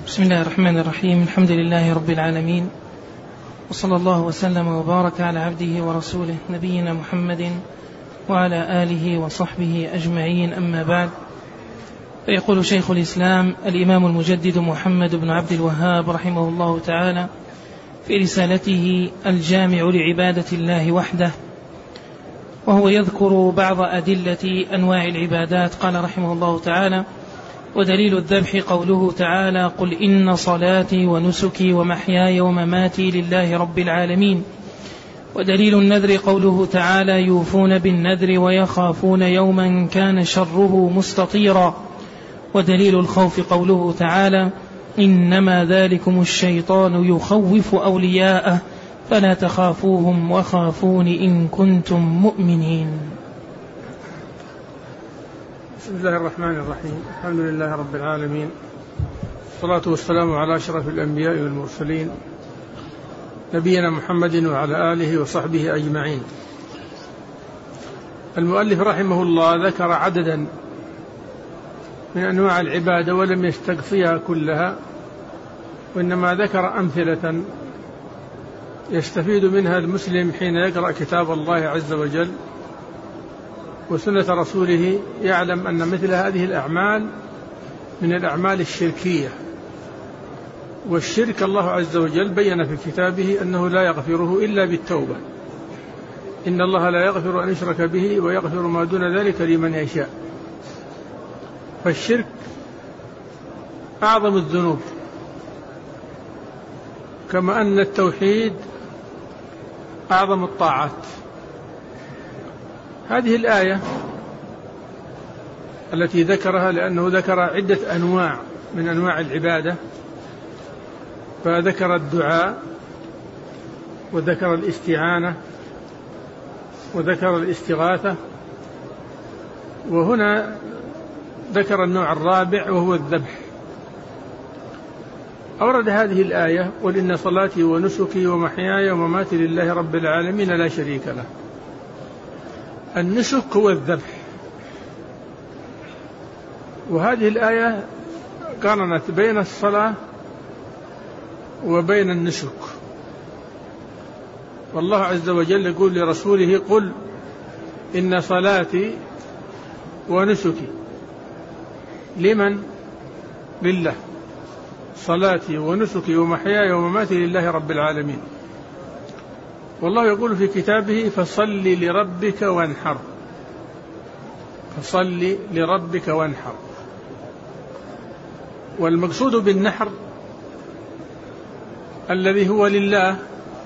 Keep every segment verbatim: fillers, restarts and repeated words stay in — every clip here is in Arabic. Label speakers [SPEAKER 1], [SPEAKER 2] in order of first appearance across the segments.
[SPEAKER 1] بسم الله الرحمن الرحيم. الحمد لله رب العالمين، وصلى الله وسلم وبارك على عبده ورسوله نبينا محمد وعلى آله وصحبه أجمعين، أما بعد. فيقول شيخ الإسلام الإمام المجدد محمد بن عبد الوهاب رحمه الله تعالى في رسالته الجامع لعبادة الله وحده، وهو يذكر بعض أدلة أنواع العبادات، قال رحمه الله تعالى: ودليل الذبح قوله تعالى: قل إن صلاتي ونسكي ومحياي ومماتي لله رب العالمين. ودليل النذر قوله تعالى: يوفون بالنذر ويخافون يوما كان شره مستطيرا. ودليل الخوف قوله تعالى: إنما ذلكم الشيطان يخوف أولياءه فلا تخافوهم وخافون إن كنتم مؤمنين.
[SPEAKER 2] بسم الله الرحمن الرحيم. الحمد لله رب العالمين، والصلاة والسلام على أشرف الأنبياء والمرسلين نبينا محمد وعلى آله وصحبه أجمعين. المؤلف رحمه الله ذكر عددا من أنواع العبادة ولم يستقصيها كلها، وإنما ذكر أمثلة يستفيد منها المسلم حين يقرأ كتاب الله عز وجل وسنة رسوله، يعلم أن مثل هذه الأعمال من الأعمال الشركية، والشرك الله عز وجل بين في كتابه أنه لا يغفره إلا بالتوبة. إن الله لا يغفر أن يشرك به ويغفر ما دون ذلك لمن يشاء. فالشرك أعظم الذنوب، كما أن التوحيد أعظم الطاعات. هذه الآية التي ذكرها لأنه ذكر عدة أنواع من أنواع العبادة، فذكر الدعاء وذكر الاستعانة وذكر الاستغاثة، وهنا ذكر النوع الرابع وهو الذبح. أورد هذه الآية: قل إن صلاتي ونسكي ومحياي ومماتي لله رب العالمين لا شريك له. النسك هو الذبح، وهذه الآية قارنت بين الصلاة وبين النسك. والله عز وجل يقول لرسوله: قل إن صلاتي ونسكي. لمن؟ لله. صلاتي ونسكي ومحياي ومماتي لله رب العالمين. والله يقول في كتابه: فصل لربك وانحر. فصل لربك وانحر. والمقصود بالنحر الذي هو لله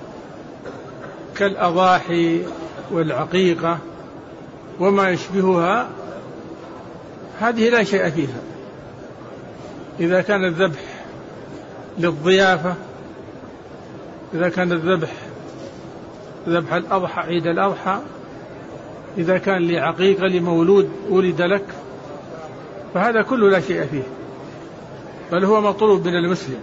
[SPEAKER 2] كالأضاحي والعقيقة وما يشبهها، هذه لا شيء فيها. إذا كان الذبح للضيافة، إذا كان الذبح ذبح الأضحى عيد الأضحى، إذا كان لعقيقة لمولود ولد لك، فهذا كله لا شيء فيه، بل هو مطلوب من المسلم.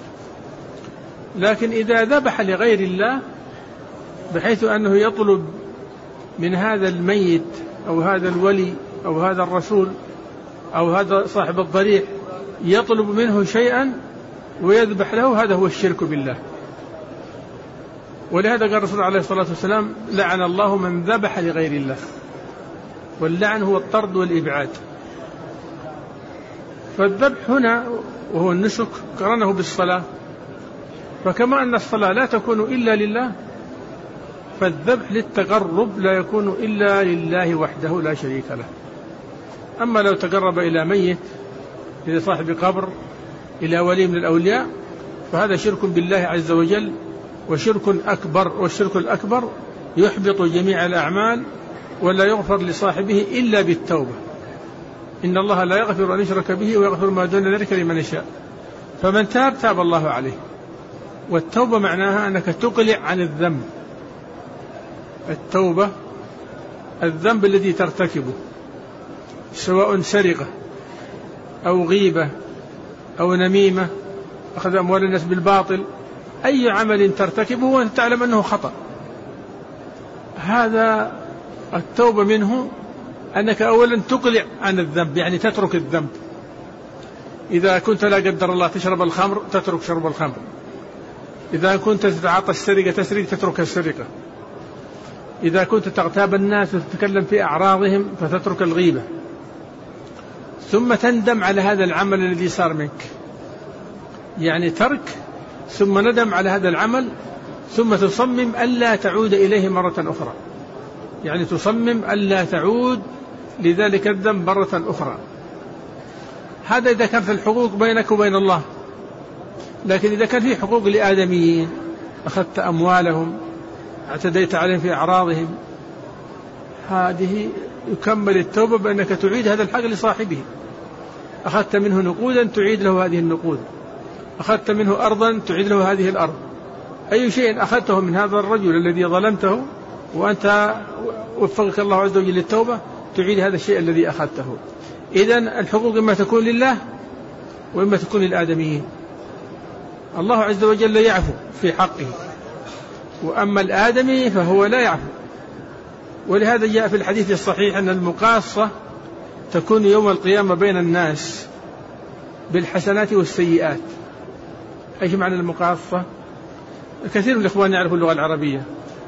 [SPEAKER 2] لكن إذا ذبح لغير الله بحيث أنه يطلب من هذا الميت أو هذا الولي أو هذا الرسول أو هذا صاحب الضريح يطلب منه شيئا ويذبح له، هذا هو الشرك بالله. ولهذا قال الرسول عليه الصلاة والسلام: لعن الله من ذبح لغير الله. واللعن هو الطرد والإبعاد. فالذبح هنا وهو النسك قرنه بالصلاة، فكما أن الصلاة لا تكون إلا لله، فالذبح للتقرب لا يكون إلا لله وحده لا شريك له. أما لو تقرب إلى ميت، إلى صاحب قبر، إلى ولي من الأولياء، فهذا شرك بالله عز وجل وشرك أكبر، والشرك الأكبر يحبط جميع الأعمال ولا يغفر لصاحبه إلا بالتوبة. إن الله لا يغفر أن يشرك به ويغفر ما دون ذلك لمن يشاء. فمن تاب تاب الله عليه. والتوبة معناها أنك تقلع عن الذنب. التوبة الذنب الذي ترتكبه، سواء سرقة أو غيبة أو نميمة، أخذ أموال الناس بالباطل، أي عمل ترتكبه وأنت تعلم أنه خطأ، هذا التوبة منه أنك أولا تقلع عن الذنب، يعني تترك الذنب. إذا كنت لا قدر الله تشرب الخمر تترك شرب الخمر، إذا كنت تتعاطى السرقة تسرق تترك السرقة، إذا كنت تغتاب الناس وتتكلم في أعراضهم فتترك الغيبة، ثم تندم على هذا العمل الذي صار منك، يعني ترك ثم ندم على هذا العمل، ثم تصمم ألا تعود إليه مرة أخرى، يعني تصمم ألا تعود لذلك الذنب مرة أخرى. هذا إذا كان في الحقوق بينك وبين الله. لكن إذا كان في حقوق لآدميين، أخذت أموالهم، اعتديت عليهم في أعراضهم، هذه يكمل التوبة بأنك تعيد هذا الحق لصاحبه. أخذت منه نقودا تعيد له هذه النقود، أخذت منه أرضا تعيد له هذه الأرض، أي شيء أخذته من هذا الرجل الذي ظلمته وأنت وفقك الله عز وجل للتوبة تعيد هذا الشيء الذي أخذته. إذن الحقوق إما تكون لله وإما تكون للآدميين. الله عز وجل يعفو في حقه، وأما الآدمي فهو لا يعفو. ولهذا جاء في الحديث الصحيح أن المقاصة تكون يوم القيامة بين الناس بالحسنات والسيئات. أيش معنى المقاصة؟ كثير من الإخوان يعرفوا اللغة العربية.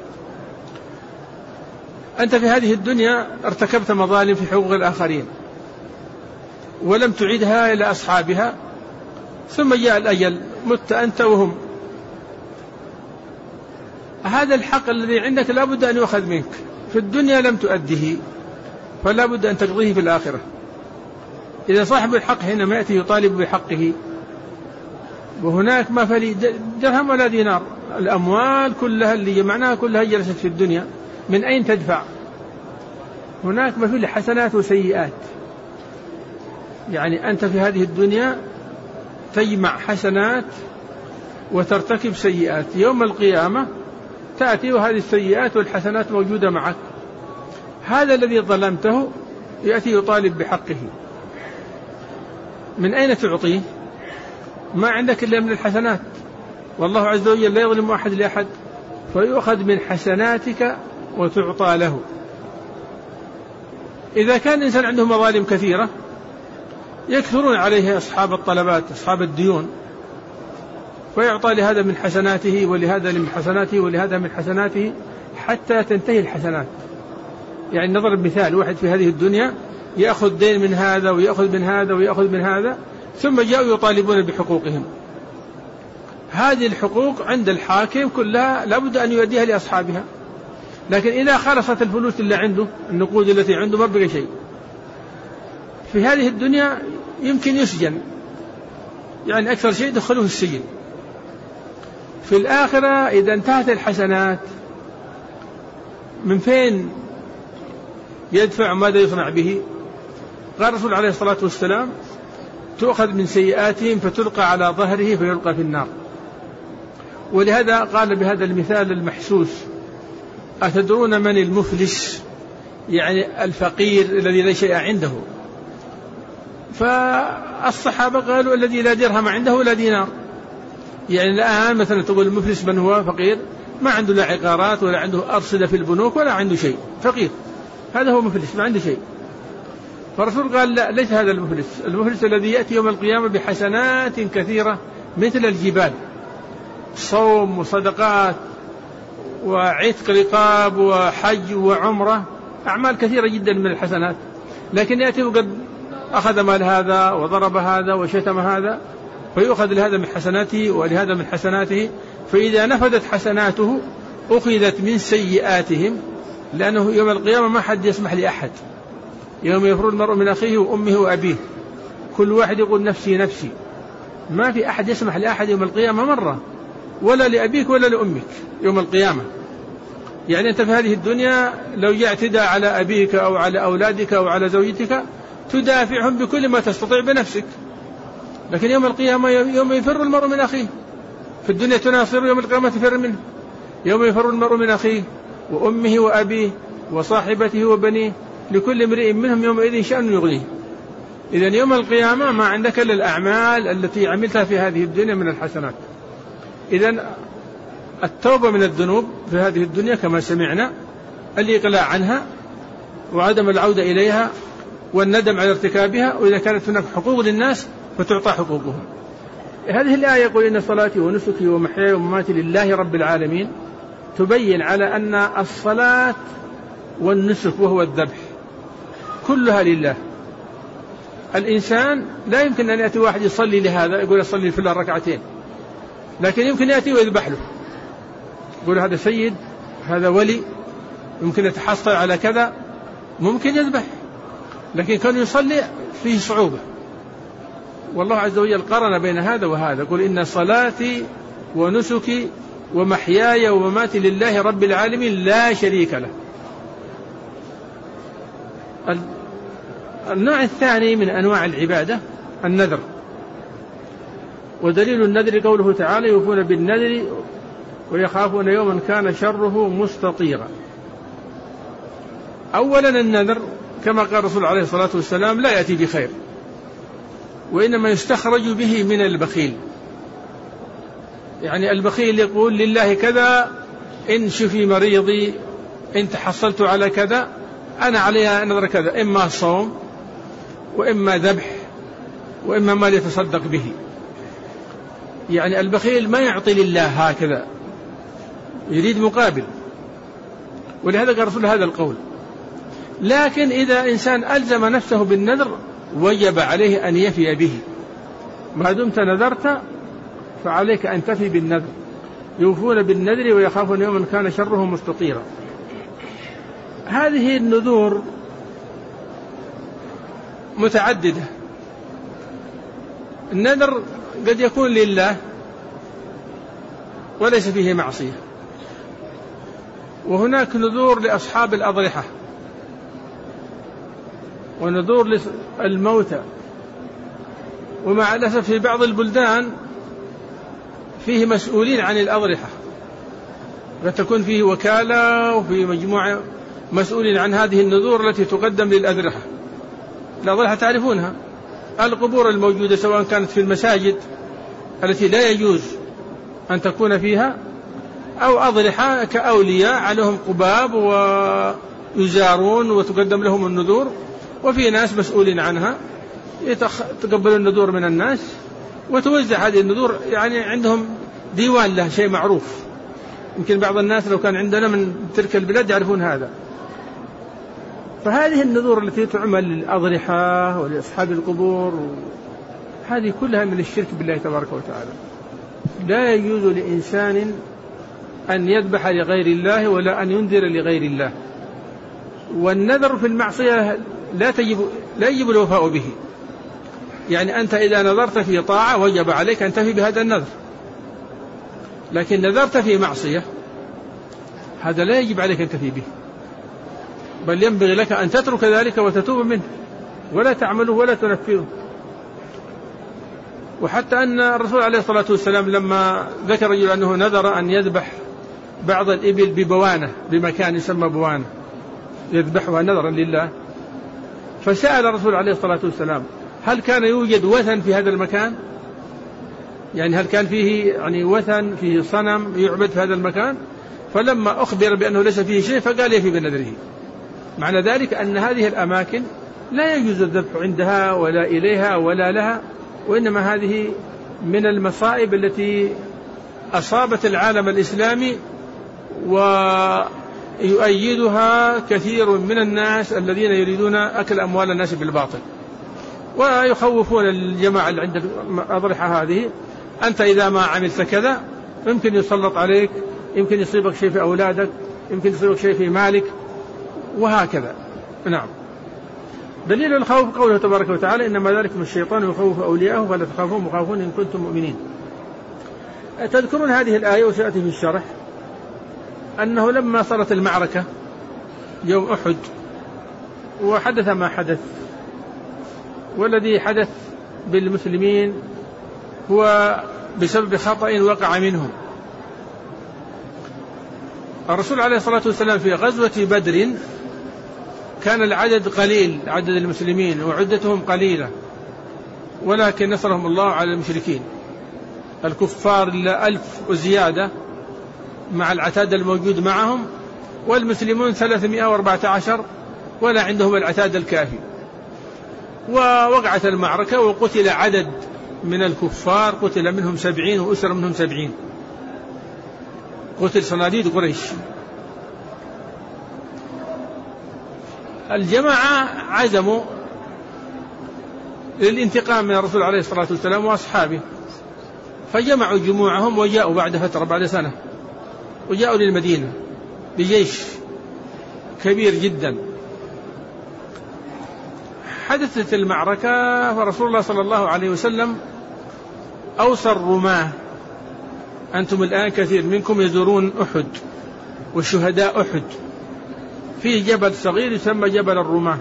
[SPEAKER 2] أنت في هذه الدنيا ارتكبت مظالم في حقوق الآخرين ولم تعيدها إلى أصحابها، ثم جاء الأجل مت أنت وهم، هذا الحق الذي عندك لا بد أن يؤخذ منك. في الدنيا لم تؤديه فلا بد أن تقضيه في الآخرة. إذا صاحب الحق حينما يأتي يطالب بحقه وهناك ما فلي درهم ولا دينار، الأموال كلها اللي جمعناها كلها جلست في الدنيا، من أين تدفع؟ هناك ما فيه حسنات وسيئات. يعني أنت في هذه الدنيا تجمع حسنات وترتكب سيئات، يوم القيامة تأتي وهذه السيئات والحسنات موجودة معك. هذا الذي ظلمته يأتي يطالب بحقه، من أين تعطيه؟ ما عندك إلا من الحسنات، والله عز وجل لا يظلم أحد لأحد، فيؤخذ من حسناتك وتعطى له. إذا كان الإنسان عنده مظالم كثيرة يكثرون عليه أصحاب الطلبات أصحاب الديون، فيعطى لهذا من حسناته ولهذا من حسناته ولهذا من حسناته حتى تنتهي الحسنات. يعني نضرب مثال، واحد في هذه الدنيا يأخذ دين من هذا ويأخذ من هذا ويأخذ من هذا، ثم جاءوا يطالبون بحقوقهم. هذه الحقوق عند الحاكم كلها لابد أن يؤديها لأصحابها، لكن إذا خلصت الفلوس اللي عنده النقود التي عنده ما بقى شيء. في هذه الدنيا يمكن يسجن، يعني أكثر شيء دخلوه السجن. في الآخرة إذا انتهت الحسنات من فين يدفع ماذا يصنع به؟ قال الرسول عليه الصلاة والسلام تؤخذ من سيئاتهم فتلقى على ظهره فيلقى في النار. ولهذا قال بهذا المثال المحسوس: أتدرون من المفلس؟ يعني الفقير الذي لا شيء عنده. فالصحابة قالوا الذي لا درهم عنده ولا دينار. يعني الآن مثلا تقول المفلس من هو؟ فقير ما عنده لا عقارات ولا عنده أرصدة في البنوك ولا عنده شيء، فقير، هذا هو مفلس ما عنده شيء. فالرسول قال لا، ليس هذا المفلس. المفلس الذي يأتي يوم القيامة بحسنات كثيرة مثل الجبال، صوم وصدقات وعتق رقاب وحج وعمرة، أعمال كثيرة جدا من الحسنات، لكن يأتي وقد أخذ مال هذا وضرب هذا وشتم هذا، فيؤخذ لهذا من حسناته ولهذا من حسناته. فإذا نفدت حسناته أخذت من سيئاتهم، لأنه يوم القيامة ما حد يسمح لأحد. يوم يفر المرء من أخيه وأمه وأبيه، كل واحد يقول نفسي نفسي، ما في أحد يسمح لأحد يوم القيامة مرة، ولا لأبيك ولا لأمك يوم القيامة. يعني أنت في هذه الدنيا لو جاء اعتدى على أبيك أو على أولادك أو على زوجتك تدافعهم بكل ما تستطيع بنفسك، لكن يوم القيامة يوم يفر المرء من أخيه. في الدنيا تناصر، يوم القيامة تفر منه. يوم يفر المرء من أخيه وأمه وأبيه وصاحبته وبنيه، لكل امرئ منهم يومئذ شأن يغنيه. إذن يوم القيامة ما عندك إلا الأعمال التي عملتها في هذه الدنيا من الحسنات. إذن التوبة من الذنوب في هذه الدنيا كما سمعنا، الإقلاع عنها وعدم العودة إليها والندم على ارتكابها. وإذا كانت هناك حقوق للناس فتعطى حقوقهم. هذه الآية يقول إن صلاتي ونسكي ومحياي ومماتي لله رب العالمين، تبين على أن الصلاة والنسك وهو الذبح كلها لله. الإنسان لا يمكن أن يأتي واحد يصلي لهذا يقول يصلي في الله ركعتين، لكن يمكن يأتي ويذبح له، يقول هذا سيد، هذا ولي، يمكن يتحصل على كذا، ممكن يذبح، لكن كان يصلي فيه صعوبة. والله عز وجل قرن بين هذا وهذا، يقول إن صلاتي ونسكي ومحياي ومماتي لله رب العالمين لا شريك له. النوع الثاني من أنواع العبادة النذر، ودليل النذر قوله تعالى يوفون بالنذر ويخافون يوما كان شره مستطيرا. أولا النذر كما قال الرسول عليه الصلاة والسلام لا يأتي بخير، وإنما يستخرج به من البخيل. يعني البخيل يقول لله كذا إن شفي مريضي، إن تحصلت على كذا أنا عليها نذر كذا، إما صوم وإما ذبح وإما ما يتصدق به. يعني البخيل ما يعطي لله هكذا، يريد مقابل، ولهذا قال الرسول هذا القول. لكن إذا إنسان ألزم نفسه بالنذر وجب عليه أن يفي به، ما دمت نذرت فعليك أن تفي بالنذر. يوفون بالنذر ويخافون يوما كان شره مستطيرا. هذه النذور متعددة. النذر قد يكون لله وليس فيه معصية، وهناك نذور لأصحاب الأضرحة ونذور للموتى، ومع الأسف في بعض البلدان فيه مسؤولين عن الأضرحة، فتكون فيه وكالة وفي مجموعة مسؤولين عن هذه النذور التي تقدم للأضرحة. الأضرحة تعرفونها، القبور الموجودة سواء كانت في المساجد التي لا يجوز أن تكون فيها، أو أضرحة كأولياء عليهم قباب ويزارون وتقدم لهم النذور، وفي ناس مسؤولين عنها يتقبلون النذور من الناس وتوزع هذه النذور. يعني عندهم ديوان له شيء معروف، يمكن بعض الناس لو كان عندنا من تلك البلاد يعرفون هذا. فهذه النذور التي تعمل للأضرحة ولأصحاب القبور هذه كلها من الشرك بالله تبارك وتعالى. لا يجوز لإنسان أن يذبح لغير الله ولا أن ينذر لغير الله. والنذر في المعصية لا تجب لا يجب الوفاء به. يعني أنت إذا نذرت في طاعة وجب عليك أن تفي بهذا النذر، لكن نذرت في معصية هذا لا يجب عليك أن تفي به، بل ينبغي لك أن تترك ذلك وتتوب منه ولا تعمله ولا تنفذه. وحتى أن الرسول عليه الصلاة والسلام لما ذكر رجل أنه نذر أن يذبح بعض الإبل ببوانة، بمكان يسمى بوانة يذبحها نذرا لله، فسأل الرسول عليه الصلاة والسلام هل كان يوجد وثن في هذا المكان؟ يعني هل كان فيه يعني وثن فيه صنم يعبد في هذا المكان؟ فلما أخبر بأنه ليس فيه شيء فقال يفي بنذره. معنى ذلك أن هذه الأماكن لا يجوز الذبح عندها ولا إليها ولا لها، وإنما هذه من المصائب التي أصابت العالم الإسلامي، ويؤيدها كثير من الناس الذين يريدون أكل أموال الناس بالباطل، ويخوفون الجماعة اللي عند الأضرحة هذه أنت إذا ما عملت كذا يمكن يسلط عليك، يمكن يصيبك شيء في أولادك، يمكن يصيبك شيء في مالك، وهكذا. نعم. دليل الخوف قوله تبارك وتعالى إنما ذلك من الشيطان يخوف أولياءه فلا تخافون مخافون إن كنتم مؤمنين. تذكرون هذه الآية وسيأتي في الشرح أنه لما صارت المعركة يوم أحد وحدث ما حدث، والذي حدث بالمسلمين هو بسبب خطأ وقع منهم. الرسول عليه الصلاة والسلام في غزوة بدر كان العدد قليل، عدد المسلمين وعدتهم قليلة، ولكن نصرهم الله على المشركين الكفار ألف وزيادة مع العتاد الموجود معهم، والمسلمون ثلاثمائة وأربعة عشر ولا عندهم العتاد الكافي. ووقعت المعركة وقتل عدد من الكفار، قتل منهم سبعين وأسر منهم سبعين، قتل صناديد قريش. الجماعة عزموا للانتقام من الرسول عليه الصلاة والسلام وأصحابه، فجمعوا جموعهم وجاءوا بعد فترة بعد سنة، وجاءوا للمدينة بجيش كبير جدا. حدثت المعركة، فرسول الله صلى الله عليه وسلم أوصى الرماة: أنتم الآن كثير منكم يزورون أحد وشهداء أحد، فيه جبل صغير يسمى جبل الرماة.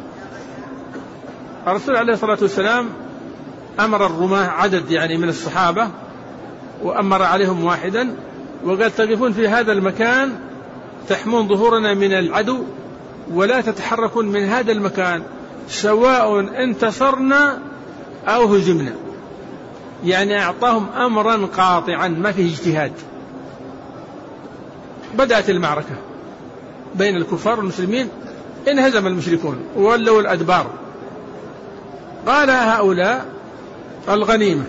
[SPEAKER 2] الرسول عليه الصلاة والسلام أمر الرماة عدد يعني من الصحابة، وأمر عليهم واحدا وقال: تقفون في هذا المكان تحمون ظهورنا من العدو، ولا تتحركون من هذا المكان سواء انتصرنا أو هزمنا. يعني أعطاهم أمرا قاطعا ما فيه اجتهاد. بدأت المعركة بين الكفار والمسلمين، انهزم المشركون وولوا الأدبار. قال هؤلاء الغنيمة.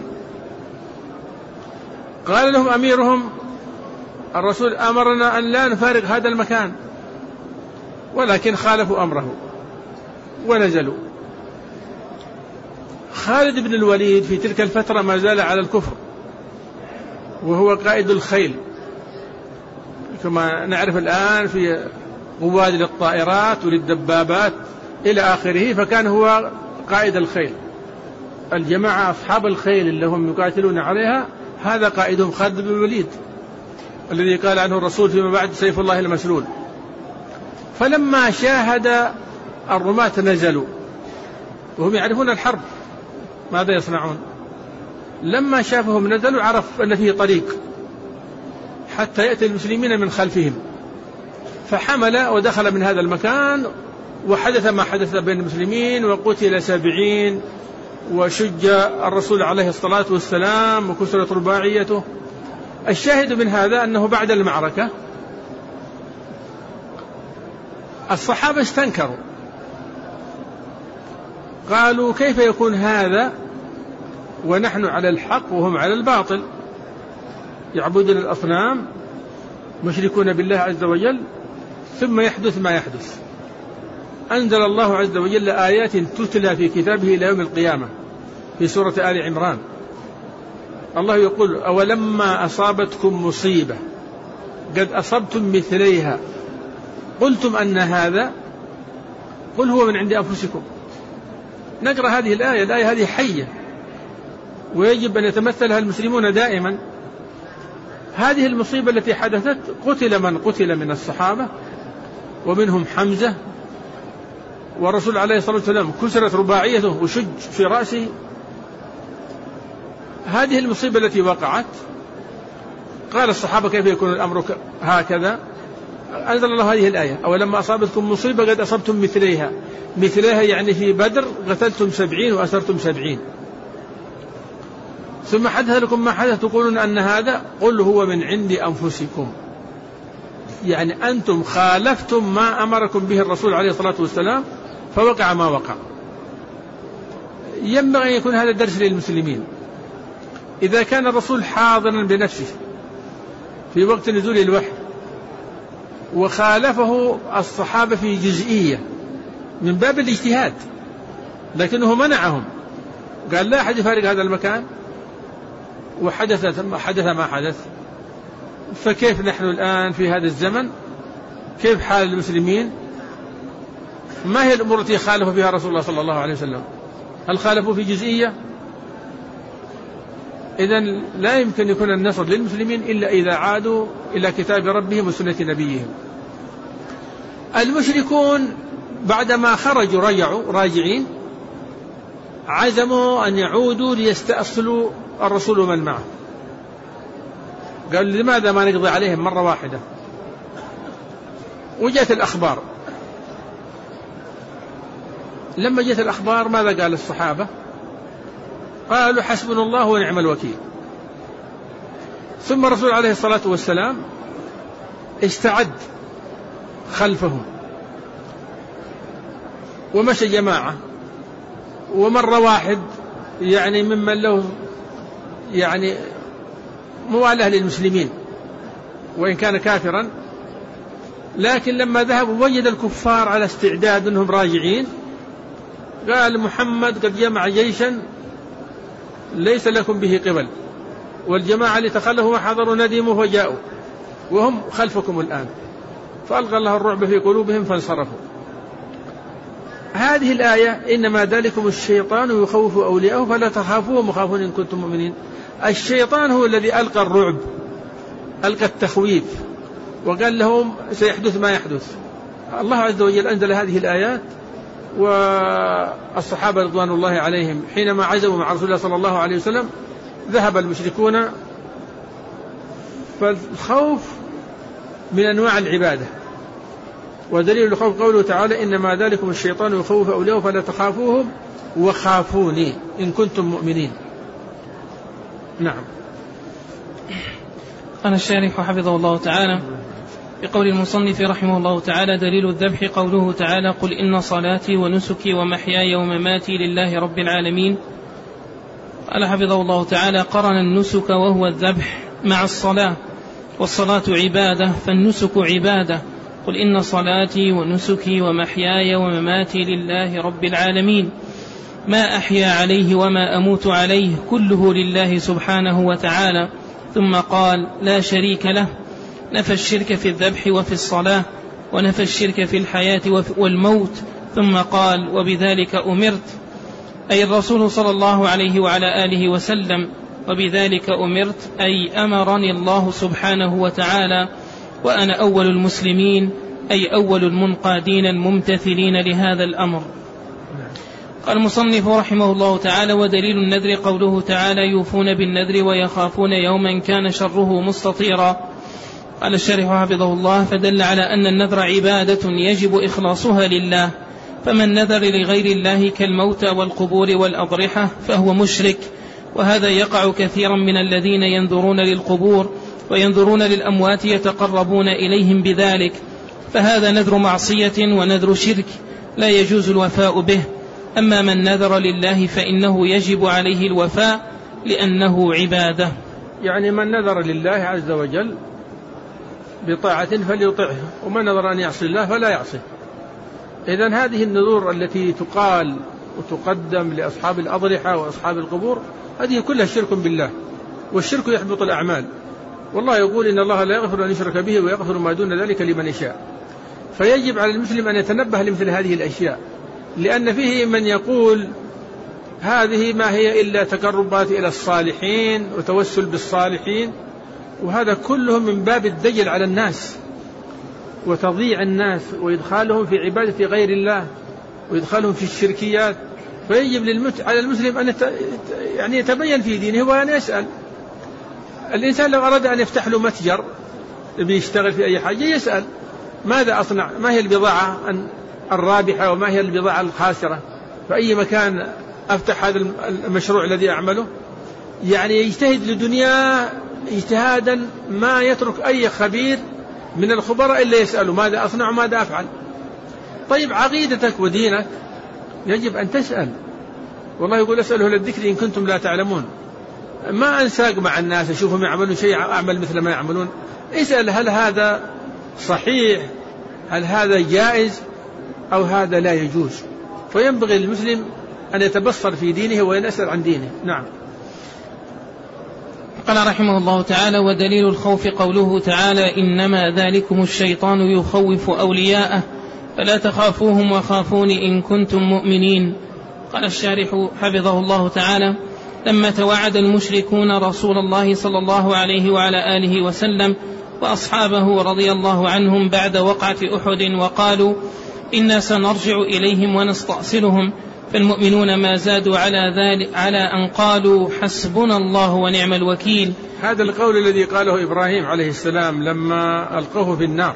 [SPEAKER 2] قال لهم أميرهم: الرسول أمرنا أن لا نفارق هذا المكان، ولكن خالفوا أمره ونزلوا. خالد بن الوليد في تلك الفترة ما زال على الكفر، وهو قائد الخيل كما نعرف الآن في قواد للطائرات وللدبابات إلى آخره، فكان هو قائد الخيل. الجماعة أصحاب الخيل اللي هم يقاتلون عليها هذا قائدهم خالد بن الوليد الذي قال عنه الرسول فيما بعد: سيف الله المسلول. فلما شاهد الرماة نزلوا وهم يعرفون الحرب ماذا يصنعون، لما شافهم نزلوا عرف أن فيه طريق حتى يأتي المسلمين من خلفهم، فحمل ودخل من هذا المكان، وحدث ما حدث بين المسلمين، وقتل سبعين وشج الرسول عليه الصلاة والسلام وكسرت رباعيته. الشاهد من هذا أنه بعد المعركة الصحابة استنكروا، قالوا: كيف يكون هذا ونحن على الحق وهم على الباطل؟ يعبدون الأصنام، مشركون بالله عز وجل، ثم يحدث ما يحدث. أنزل الله عز وجل آيات تتلى في كتابه إلى يوم القيامة في سورة آل عمران. الله يقول: أولما أصابتكم مصيبة قد أصبتم مثليها قلتم أن هذا، قل هو من عند أنفسكم. نقرأ هذه الآية، الآية هذه حية ويجب أن يتمثلها المسلمون دائما. هذه المصيبة التي حدثت قتل من قتل من الصحابة، ومنهم حمزة، والرسول عليه الصلاة والسلام كسرت رباعيته وشج في رأسه. هذه المصيبة التي وقعت، قال الصحابة: كيف يكون الأمر هكذا؟ أنزل الله هذه الآية: أولما أصابتكم مصيبة قد أصبتم مثليها. مثليها يعني في بدر قتلتم سبعين وأسرتم سبعين، ثم حدث لكم ما حدث تقولون أن هذا، قل هو من عند أنفسكم. يعني أنتم خالفتم ما أمركم به الرسول عليه الصلاة والسلام فوقع ما وقع. ينبغي أن يكون هذا درس للمسلمين. إذا كان الرسول حاضرا بنفسه في وقت نزول الوحي وخالفه الصحابة في جزئية من باب الاجتهاد، لكنه منعهم، قال: لا أحد يفارق هذا المكان، وحدث حدث ما حدث. فكيف نحن الآن في هذا الزمن؟ كيف حال المسلمين؟ ما هي الأمور التي خالف فيها رسول الله صلى الله عليه وسلم؟ هل خالفوا في جزئية؟ إذن لا يمكن يكون النصر للمسلمين إلا إذا عادوا إلى كتاب ربهم وسنة نبيهم. المشركون بعدما خرجوا رجعوا راجعين، عزموا أن يعودوا ليستأصلوا الرسول ومن معه. قالوا: لماذا ما نقضي عليهم مرة واحدة؟ وجاءت الأخبار. لما جاءت الأخبار ماذا قال الصحابة؟ قالوا: حسبنا الله ونعم الوكيل. ثم الرسول عليه الصلاة والسلام استعد خلفهم ومشى جماعة ومرة واحد يعني ممن له يعني موالاة للمسلمين وإن كان كافرا، لكن لما ذهبوا وجد الكفار على استعداد أنهم راجعين، قال محمد قد جمع جيشا ليس لكم به قبل، والجماعة اللي تخلفوا وحضروا ندموا وجاءوا وهم خلفكم الآن، فألقى الله الرعب في قلوبهم فانصرفوا. هذه الآية إنما ذلكم الشيطان يخوف أولياءه فلا تخافوهم وخافون إن كنتم مؤمنين. الشيطان هو الذي ألقى الرعب، ألقى التخويف، وقال لهم سيحدث ما يحدث. الله عز وجل أنزل هذه الآيات، والصحابة رضوان الله عليهم حينما عزموا مع رسول الله صلى الله عليه وسلم ذهب المشركون. فالخوف من أنواع العبادة، ودليل الخوف قوله تعالى إنما ذلكم الشيطان يخوف أولياءه فلا تخافوهم وخافوني إن كنتم مؤمنين. نعم.
[SPEAKER 1] قال الشارح حفظه الله تعالى بقول المصنف رحمه الله تعالى دليل الذبح قوله تعالى قل إن صلاتي ونسكي ومحياي ومماتي لله رب العالمين. قال حفظه الله تعالى قرن النسك وهو الذبح مع الصلاة، والصلاة عبادة فالنسك عبادة. قل إن صلاتي ونسكي ومحياي ومماتي لله رب العالمين، ما أحيا عليه وما أموت عليه كله لله سبحانه وتعالى. ثم قال لا شريك له، نفى الشرك في الذبح وفي الصلاة، ونفى الشرك في الحياة والموت. ثم قال وبذلك أمرت، أي الرسول صلى الله عليه وعلى آله وسلم، وبذلك أمرت أي أمرني الله سبحانه وتعالى، وأنا أول المسلمين أي أول المنقادين الممتثلين لهذا الأمر. قال المصنف رحمه الله تعالى ودليل النذر قوله تعالى يوفون بالنذر ويخافون يوما كان شره مستطيرا. قال الشارح حفظه الله فدل على أن النذر عبادة يجب إخلاصها لله، فمن نذر لغير الله كالموتى والقبور والأضرحة فهو مشرك، وهذا يقع كثيرا من الذين ينذرون للقبور وينذرون للأموات يتقربون إليهم بذلك، فهذا نذر معصية ونذر شرك لا يجوز الوفاء به. أما من نذر لله فإنه يجب عليه الوفاء لأنه عبادة.
[SPEAKER 2] يعني من نذر لله عز وجل بطاعة فليطعه، ومن نذر أن يعصي الله فلا يعصيه. إذن هذه النذور التي تقال وتقدم لأصحاب الأضرحة وأصحاب القبور هذه كلها شرك بالله، والشرك يحبط الأعمال، والله يقول إن الله لا يغفر أن يشرك به ويغفر ما دون ذلك لمن يشاء. فيجب على المسلم أن يتنبه لمثل هذه الأشياء، لأن فيه من يقول هذه ما هي إلا تقربات إلى الصالحين وتوسل بالصالحين، وهذا كله من باب الدجل على الناس وتضييع الناس وإدخالهم في عبادة غير الله وإدخالهم في الشركيات. فيجب للمت... على المسلم أن يت... يعني يتبين في دينه وأن يسأل. الإنسان لو أراد أن يفتح له متجر بيشتغل في أي حاجة يسأل ماذا أصنع، ما هي البضاعة الرابحة وما هي البضاعة الخاسرة، فأي مكان أفتح هذا المشروع الذي أعمله. يعني يجتهد لدنيا اجتهادا ما يترك أي خبير من الخبراء إلا يسأله ماذا أصنع وماذا أفعل. طيب عقيدتك ودينك يجب أن تسأل، والله يقول اسأله للذكر إن كنتم لا تعلمون. ما أنساق مع الناس أشوفهم يعملون شيء أعمل مثل ما يعملون. اسأل هل هذا صحيح، هل هذا جائز أو هذا لا يجوز. فينبغي للمسلم أن يتبصر في دينه ويسأل عن دينه. نعم.
[SPEAKER 1] قال رحمه الله تعالى ودليل الخوف قوله تعالى إنما ذلكم الشيطان يخوف أولياءه فلا تخافوهم وخافون إن كنتم مؤمنين. قال الشارح حفظه الله تعالى لما توعد المشركون رسول الله صلى الله عليه وعلى آله وسلم وأصحابه رضي الله عنهم بعد وقعة أحد وقالوا إنا سنرجع إليهم ونستأصلهم، فالمؤمنون ما زادوا على ذلك على أن قالوا حسبنا الله ونعم الوكيل.
[SPEAKER 2] هذا القول الذي قاله إبراهيم عليه السلام لما ألقوه في النار،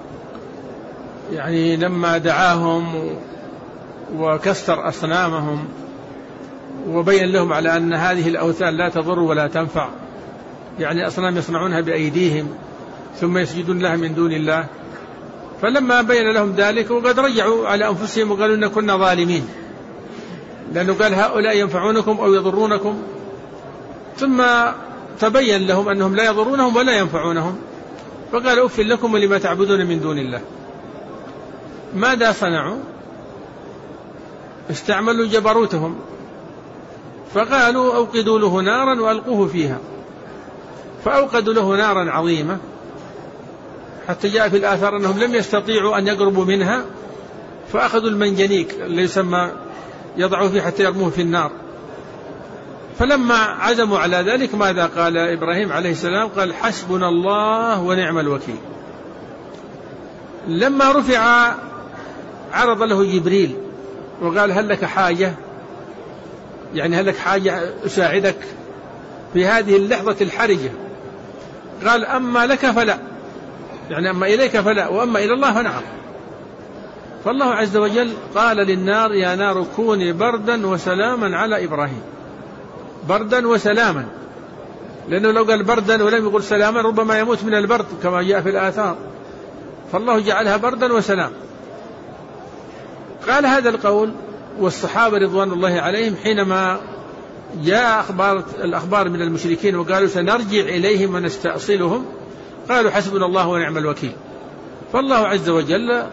[SPEAKER 2] يعني لما دعاهم وكسر أصنامهم وبين لهم على أن هذه الأوثان لا تضر ولا تنفع، يعني أصنام يصنعونها بأيديهم ثم يسجدون لها من دون الله. فلما بين لهم ذلك وقد رجعوا على أنفسهم وقالوا إن كنا ظالمين، لأنه قال هؤلاء ينفعونكم أو يضرونكم، ثم تبين لهم أنهم لا يضرونهم ولا ينفعونهم، فقال أف لكم ولما تعبدون من دون الله. ماذا صنعوا؟ استعملوا جبروتهم، فقالوا أوقدوا له نارا وألقوه فيها، فأوقدوا له نارا عظيمة حتى جاء في الآثار أنهم لم يستطيعوا أن يقربوا منها، فأخذوا المنجنيك اللي يسمى يضعوا فيه حتى يرموه في النار. فلما عزموا على ذلك ماذا قال إبراهيم عليه السلام؟ قال حسبنا الله ونعم الوكيل. لما رفع عرض له جبريل وقال هل لك حاجة، يعني هل لك حاجة أساعدك في هذه اللحظة الحرجة؟ قال أما لك فلا، يعني أما إليك فلا، وأما إلى الله فنعم. فالله عز وجل قال للنار يا نار كوني بردا وسلاما على إبراهيم، بردا وسلاما، لأنه لو قال بردا ولم يقل سلاما ربما يموت من البرد كما جاء في الآثار، فالله جعلها بردا وسلام. قال هذا القول والصحابة رضوان الله عليهم حينما جاء أخبار الأخبار من المشركين وقالوا سنرجع إليهم ونستأصلهم، قالوا حسبنا الله ونعم الوكيل. فالله عز وجل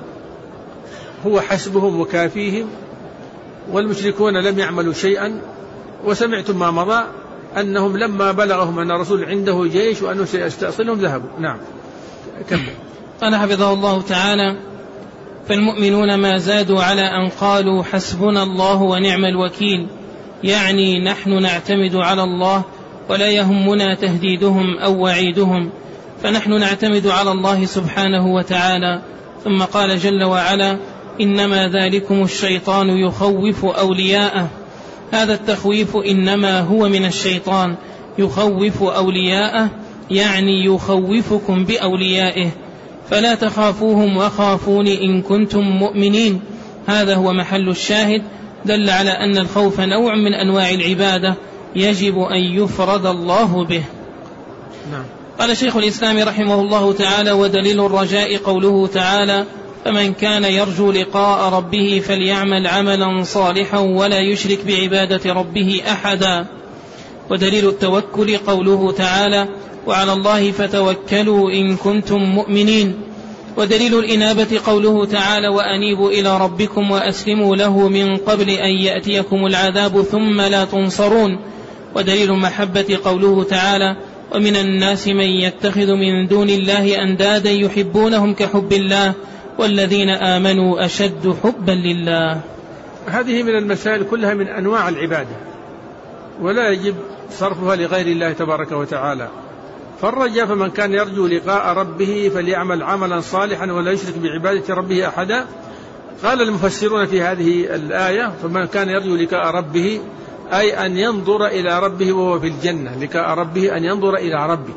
[SPEAKER 2] هو حسبهم وكافيهم، والمشركون لم يعملوا شيئا. وسمعتم ما مضى أنهم لما بلغهم أن الرسول عنده جيش وأنه سيستأصلهم ذهبوا. نعم كمل.
[SPEAKER 1] قال حفظه الله تعالى فالمؤمنون ما زادوا على أن قالوا حسبنا الله ونعم الوكيل، يعني نحن نعتمد على الله ولا يهمنا تهديدهم أو وعيدهم، فنحن نعتمد على الله سبحانه وتعالى. ثم قال جل وعلا إنما ذلكم الشيطان يخوف أولياءه. هذا التخويف إنما هو من الشيطان، يخوف أولياءه يعني يخوفكم بأوليائه، فلا تخافوهم وخافوني إن كنتم مؤمنين. هذا هو محل الشاهد، دل على أن الخوف نوع من أنواع العبادة يجب أن يفرد الله به.
[SPEAKER 2] نعم.
[SPEAKER 1] قال شيخ الإسلام رحمه الله تعالى ودليل الرجاء قوله تعالى فمن كان يرجو لقاء ربه فليعمل عملا صالحا ولا يشرك بعبادة ربه أحدا. ودليل التوكل قوله تعالى وعلى الله فتوكلوا إن كنتم مؤمنين. ودليل الإنابة قوله تعالى وأنيبوا إلى ربكم وأسلموا له من قبل أن يأتيكم العذاب ثم لا تنصرون. ودليل المحبة قوله تعالى ومن الناس من يتخذ من دون الله أندادا يحبونهم كحب الله والذين آمنوا أشد حبا لله.
[SPEAKER 2] هذه من المسائل كلها من أنواع العبادة، ولا يجب صرفها لغير الله تبارك وتعالى. فالرجاء فمن كان يرجو لقاء ربه فليعمل عملا صالحا ولا يشرك بعبادة ربه أحدا. قال المفسرون في هذه الآية فمن كان يرجو لقاء ربه أي أن ينظر إلى ربه وهو في الجنة، لقاء ربه أن ينظر إلى ربه.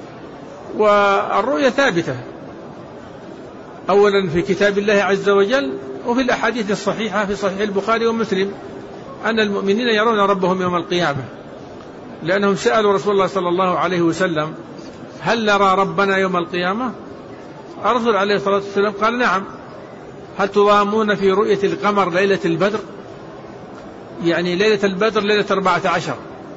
[SPEAKER 2] والرؤية ثابتة أولا في كتاب الله عز وجل وفي الأحاديث الصحيحة في صحيح البخاري ومسلم أن المؤمنين يرون ربهم يوم القيامة، لأنهم سألوا رسول الله صلى الله عليه وسلم هل نرى ربنا يوم القيامة؟ الرسول عليه الصلاة والسلام قال نعم. هل تضامون في رؤية القمر ليلة البدر؟ يعني ليلة البدر ليلة أربعة عشر،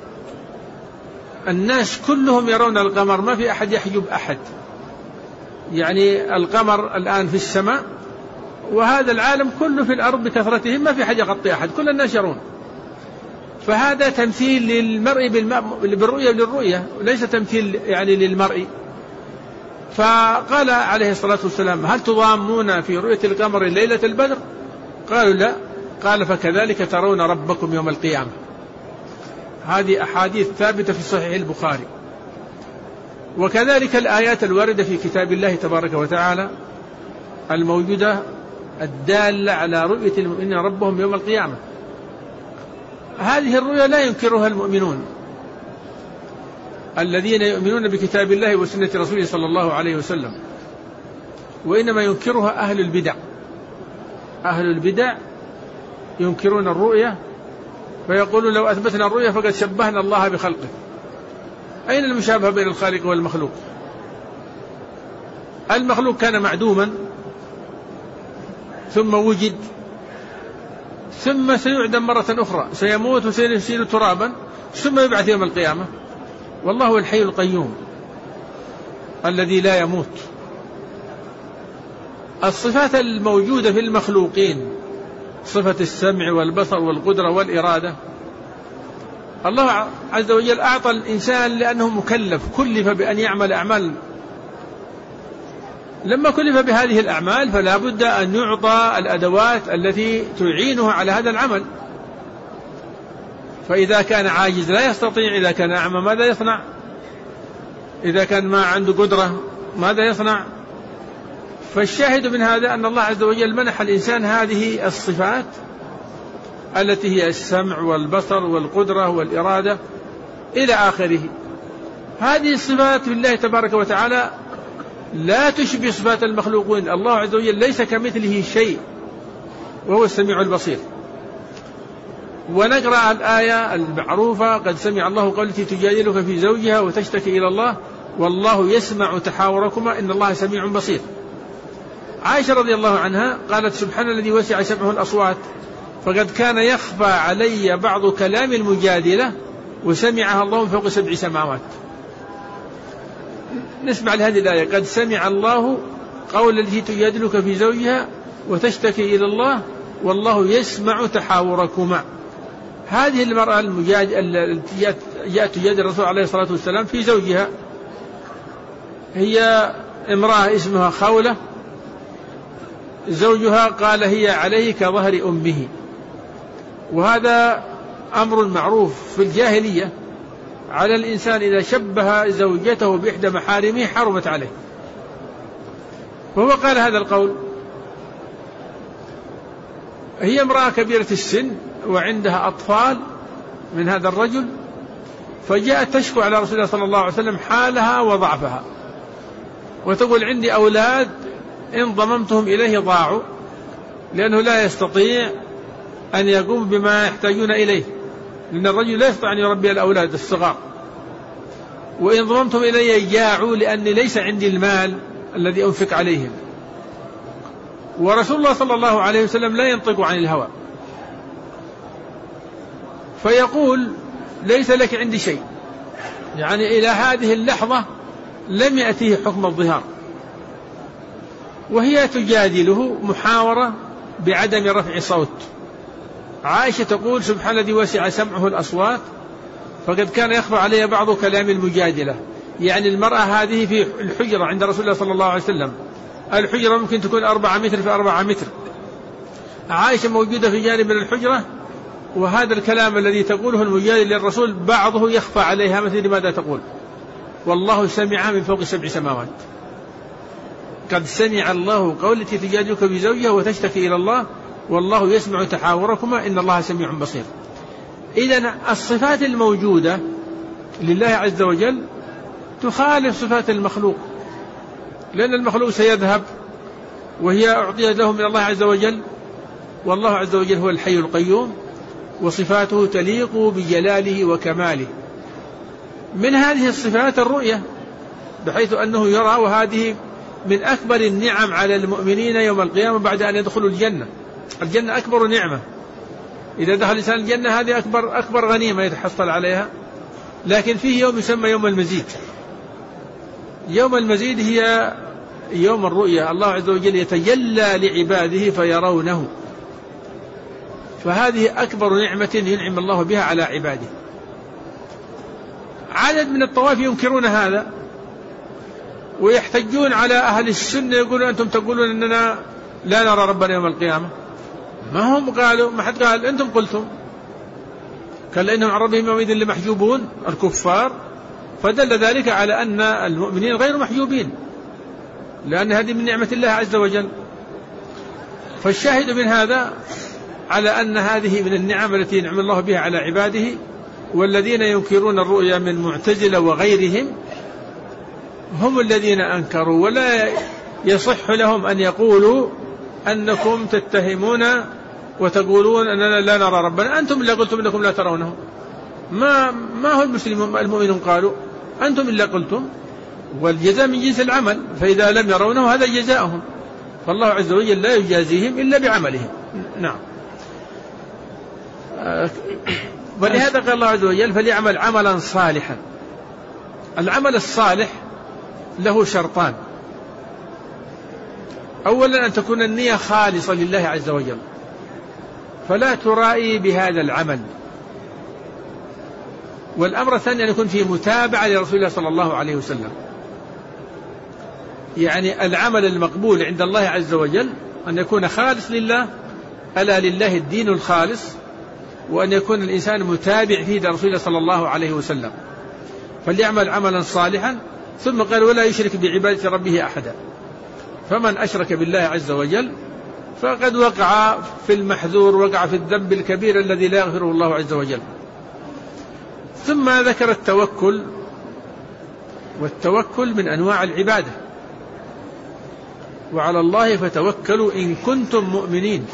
[SPEAKER 2] الناس كلهم يرون القمر، ما في أحد يحجب أحد، يعني القمر الآن في السماء وهذا العالم كله في الأرض بكثرتهم ما في حد يغطي أحد، كل الناس يرون. فهذا تمثيل للمرء بالرؤية للرؤية وليس تمثيل يعني للمرء. فقال عليه الصلاة والسلام هل تضامون في رؤية القمر ليلة البدر؟ قالوا لا. قال فكذلك ترون ربكم يوم القيامة. هذه أحاديث ثابتة في صحيح البخاري. وكذلك الآيات الواردة في كتاب الله تبارك وتعالى الموجودة الدالة على رؤية المؤمنين ربهم يوم القيامة. هذه الرؤيا لا ينكرها المؤمنون الذين يؤمنون بكتاب الله وسنة رسوله صلى الله عليه وسلم، وإنما ينكرها أهل البدع. أهل البدع ينكرون الرؤيا فيقولون لو أثبتنا الرؤيا فقد شبهنا الله بخلقه. أين المشابهة بين الخالق والمخلوق؟ المخلوق كان معدوما ثم وجد ثم سيعدم مرة أخرى، سيموت وسيصير ترابا ثم يبعث يوم القيامة. والله هو الحي القيوم الذي لا يموت. الصفات الموجودة في المخلوقين، صفة السمع والبصر والقدرة والإرادة، الله عز وجل أعطى الإنسان لأنه مكلف، كلف بأن يعمل أعمال. لما كلف بهذه الأعمال فلا بد أن يعطى الأدوات التي تعينه على هذا العمل. فإذا كان عاجز لا يستطيع، إذا كان أعمى ماذا يصنع؟ إذا كان ما عنده قدرة ماذا يصنع؟ فالشاهد من هذا أن الله عز وجل منح الإنسان هذه الصفات التي هي السمع والبصر والقدرة والإرادة إلى آخره. هذه الصفات لله تبارك وتعالى لا تشبه صفات المخلوقين. الله عز وجل ليس كمثله شيء وهو السميع البصير. ونقرأ الآية المعروفة: قد سمع الله قول التي تجادلك في زوجها وتشتكي إلى الله والله يسمع تحاوركما إن الله سميع بصير. عائشة رضي الله عنها قالت: سبحان الذي وسع سمعه الأصوات فقد كان يخفى علي بعض كلام المجادلة وسمعها الله من فوق سبع سماوات. نسمع لهذه الآية: قد سمع الله قول التي تجادلك في زوجها وتشتكي إلى الله والله يسمع تحاوركما. هذه المرأة المجادلة التي جاءت تجادل الرسول عليه الصلاة والسلام في زوجها هي امرأة اسمها خولة. زوجها قال: هي عليه كظهر أمه. وهذا أمر معروف في الجاهلية، على الإنسان إذا شبه زوجته بإحدى محارمه حرمت عليه. وهو قال هذا القول. هي امرأة كبيرة السن وعندها أطفال من هذا الرجل، فجاءت تشكو على رسول الله صلى الله عليه وسلم حالها وضعفها، وتقول: عندي أولاد إن ضممتهم إليه ضاعوا، لأنه لا يستطيع أن يقوم بما يحتاجون إليه، لأن الرجل لا يستطيع أن يربي الأولاد الصغار، وإن ضممتهم إلي جاعوا لأني ليس عندي المال الذي أنفق عليهم. ورسول الله صلى الله عليه وسلم لا ينطق عن الهوى، فيقول: ليس لك عندي شيء، يعني إلى هذه اللحظة لم يأتيه حكم الظهار. وهي تجادله محاورة بعدم رفع صوت. عائشة تقول: سبحان الذي وسع سمعه الأصوات فقد كان يخفى علي بعض كلام المجادلة. يعني المرأة هذه في الحجرة عند رسول الله صلى الله عليه وسلم، الحجرة ممكن تكون أربعة متر في أربعة متر، عائشة موجودة في جانب من الحجرة، وهذا الكلام الذي تقوله المجادل للرسول بعضه يخفى عليها، مثل ماذا تقول: والله سمع من فوق سبع سماوات. قد سمع الله قول التي تجادلك في زوجها وتشتكي إلى الله والله يسمع تحاوركما إن الله سميع بصير. إذن الصفات الموجودة لله عز وجل تخالف صفات المخلوق، لأن المخلوق سيذهب وهي أعطيت له من الله عز وجل، والله عز وجل هو الحي القيوم وصفاته تليق بجلاله وكماله. من هذه الصفات الرؤية، بحيث أنه يرى، وهذه من أكبر النعم على المؤمنين يوم القيامة بعد أن يدخلوا الجنة. الجنة أكبر نعمة، إذا دخل الإنسان الجنة هذه أكبر, أكبر غنيمة يتحصل عليها. لكن فيه يوم يسمى يوم المزيد. يوم المزيد هي يوم الرؤية، الله عز وجل يتجلى لعباده فيرونه، فهذه أكبر نعمة ينعم الله بها على عباده. عدد من الطوائف ينكرون هذا ويحتجون على أهل السنة، يقولون: أنتم تقولون أننا لا نرى ربنا يوم القيامة. ما هم قالوا، ما حد قال، أنتم قلتم. كلا إنهم عن ربهم يومئذ لمحجوبون، الكفار. فدل ذلك على أن المؤمنين غير محجوبين، لأن هذه من نعمة الله عز وجل. فالشاهد من هذا على أن هذه من النعم التي ينعم الله بها على عباده. والذين ينكرون الرؤيا من معتزلة وغيرهم هم الذين أنكروا، ولا يصح لهم أن يقولوا أنكم تتهمون وتقولون أننا لا نرى ربنا، أنتم اللي قلتم أنكم لا ترونه. ما ما هو المسلمون المؤمنون قالوا، أنتم اللي قلتم، والجزاء من جنس العمل، فإذا لم يرونه هذا جزاؤهم، فالله عز وجل لا يجازيهم إلا بعملهم. نعم. ولهذا قال الله عز وجل فليعمل عملا صالحا. العمل الصالح له شرطان: أولا أن تكون النية خالصة لله عز وجل، فلا ترائي بهذا العمل. والأمر الثاني أن يكون فيه متابعة لرسول الله صلى الله عليه وسلم. يعني العمل المقبول عند الله عز وجل أن يكون خالص لله، ألا لله الدين الخالص، وأن يكون الإنسان متابع فيه لرسول الله صلى الله عليه وسلم. فليعمل عملا صالحا، ثم قال ولا يشرك بعبادة ربه أحدا. فمن أشرك بالله عز وجل فقد وقع في المحذور، وقع في الذنب الكبير الذي لا يغفره الله عز وجل. ثم ذكر التوكل، والتوكل من أنواع العبادة. وعلى الله فتوكلوا إن كنتم مؤمنين.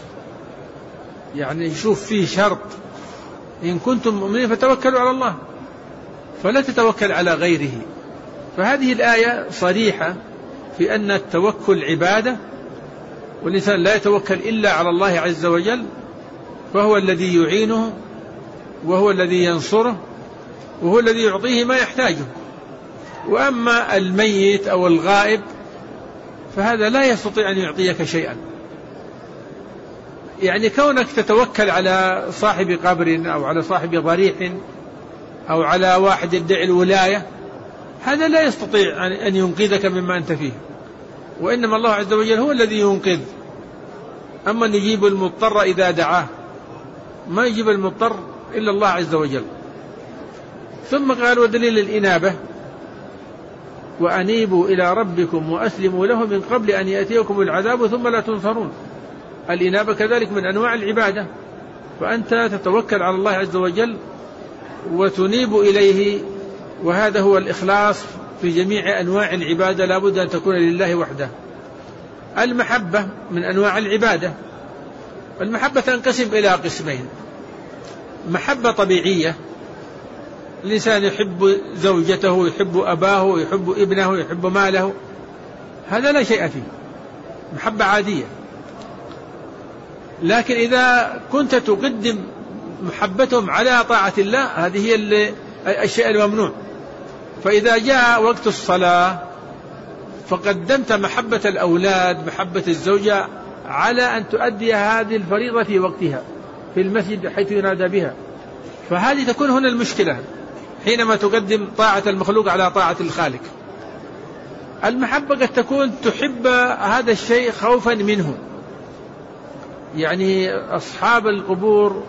[SPEAKER 2] يعني يشوف فيه شرط: إن كنتم مؤمنين فتوكلوا على الله، فلا تتوكل على غيره. فهذه الآية صريحة في أن التوكل عبادة، والإنسان لا يتوكل إلا على الله عز وجل، فهو الذي يعينه، وهو الذي ينصره، وهو الذي يعطيه ما يحتاجه. وأما الميت أو الغائب فهذا لا يستطيع أن يعطيك شيئا. يعني كونك تتوكل على صاحب قبر أو على صاحب ضريح أو على واحد يدعي الولاية، هذا لا يستطيع أن ينقذك مما أنت فيه، وإنما الله عز وجل هو الذي ينقذ. أما أن يجيب المضطر إذا دعاه، ما يجيب المضطر إلا الله عز وجل. ثم قال ودليل الإنابة: وأنيبوا إلى ربكم وأسلموا له من قبل أن يأتيكم العذاب ثم لا تنصرون. الإنابة كذلك من أنواع العبادة، فأنت تتوكل على الله عز وجل وتنيب إليه، وهذا هو الإخلاص في جميع أنواع العبادة، لا بد أن تكون لله وحده. المحبة من أنواع العبادة. المحبة تنقسم إلى قسمين: محبة طبيعية، الإنسان يحب زوجته، يحب أباه، يحب ابنه، يحب ماله، هذا لا شيء فيه، محبة عادية. لكن إذا كنت تقدم محبتهم على طاعة الله، هذه هي الشيء الممنوع. فإذا جاء وقت الصلاة فقدمت محبة الأولاد، محبة الزوجة، على أن تؤدي هذه الفريضة في وقتها في المسجد حيث ينادى بها، فهذه تكون هنا المشكلة حينما تقدم طاعة المخلوق على طاعة الخالق. المحبة قد تكون تحب هذا الشيء خوفا منه، يعني أصحاب القبور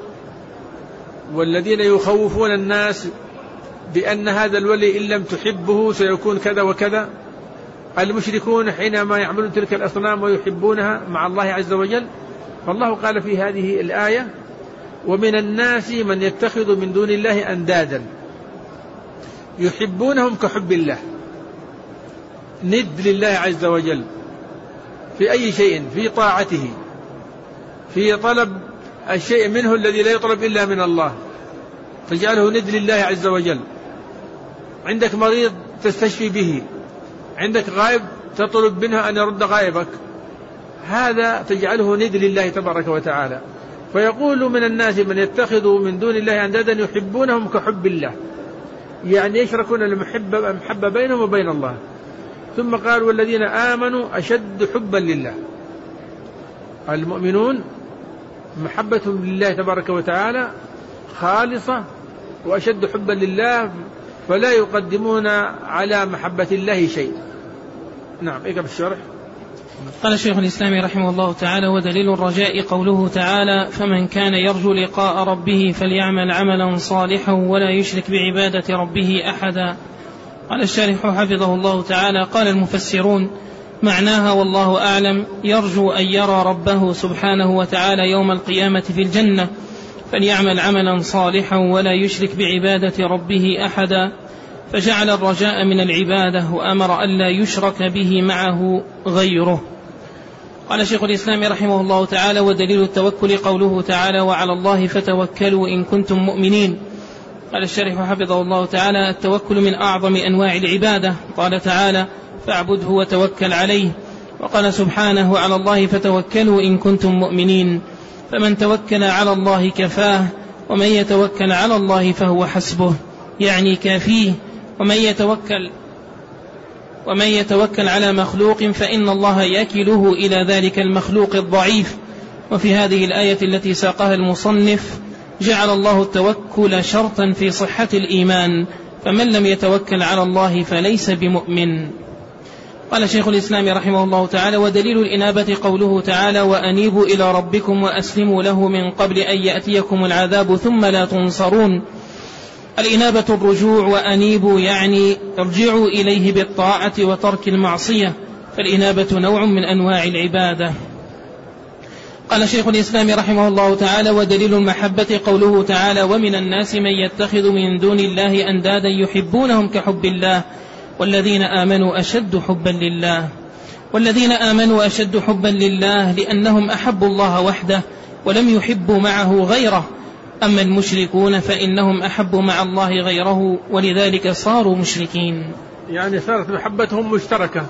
[SPEAKER 2] والذين يخوفون الناس بأن هذا الولي إن لم تحبه سيكون كذا وكذا. المشركون حينما يعملون تلك الأصنام ويحبونها مع الله عز وجل، فالله قال في هذه الآية: ومن الناس من يتخذ من دون الله أندادا يحبونهم كحب الله. ند لله عز وجل في أي شيء، في طاعته، في طلب الشيء منه الذي لا يطلب إلا من الله، تجعله ند لله عز وجل. عندك مريض تستشفي به، عندك غائب تطلب منه أن يرد غائبك، هذا تجعله ند لله تبارك وتعالى. فيقول من الناس من يتخذ من دون الله أندادا يحبونهم كحب الله، يعني يشركون المحبة المحبة بينهم وبين الله. ثم قال: والذين آمنوا أشد حبا لله. المؤمنون محبتهم لله تبارك وتعالى خالصة وأشد حبا لله، فلا يقدمون على محبة الله شيء. نعم، اقرأ الشرح.
[SPEAKER 1] قال شيخ الإسلام رحمه الله تعالى: ودليل الرجاء قوله تعالى: فمن كان يرجو لقاء ربه فليعمل عملا صالحا ولا يشرك بعبادة ربه أحدا. قال الشارح حفظه الله تعالى: قال المفسرون: معناها والله أعلم يرجو أن يرى ربه سبحانه وتعالى يوم القيامة في الجنة، فليعمل عملا صالحا ولا يشرك بعبادة ربه أحدا، فجعل الرجاء من العبادة وأمر ألا يشرك به معه غيره. قال شيخ الإسلام رحمه الله تعالى: ودليل التوكل قوله تعالى: وعلى الله فتوكلوا إن كنتم مؤمنين. قال الشارح حفظه الله تعالى: التوكل من أعظم أنواع العبادة. قال تعالى: فاعبده وتوكل عليه. وقال سبحانه: وعلى الله فتوكلوا إن كنتم مؤمنين. فمن توكل على الله كفاه، ومن يتوكل على الله فهو حسبه، يعني كافيه. ومن يتوكل ومن يتوكل على مخلوق فإن الله يكله إلى ذلك المخلوق الضعيف. وفي هذه الآية التي ساقها المصنف جعل الله التوكل شرطا في صحة الإيمان، فمن لم يتوكل على الله فليس بمؤمن. قال شيخ الإسلام رحمه الله تعالى: ودليل الإنابة قوله تعالى: وأنيبوا إلى ربكم وأسلموا له من قبل أن يأتيكم العذاب ثم لا تنصرون. الإنابة الرجوع، وأنيبوا يعني ارجعوا إليه بالطاعة وترك المعصية، فالإنابة نوع من أنواع العبادة. قال شيخ الإسلام رحمه الله تعالى: ودليل المحبة قوله تعالى: ومن الناس من يتخذ من دون الله أندادا يحبونهم كحب الله والذين آمنوا أشد حبا لله. والذين آمنوا أشد حبا لله لأنهم أحبوا الله وحده ولم يحبوا معه غيره. أما المشركون فإنهم أحبوا مع الله غيره ولذلك صاروا مشركين.
[SPEAKER 2] يعني صارت محبتهم مشتركة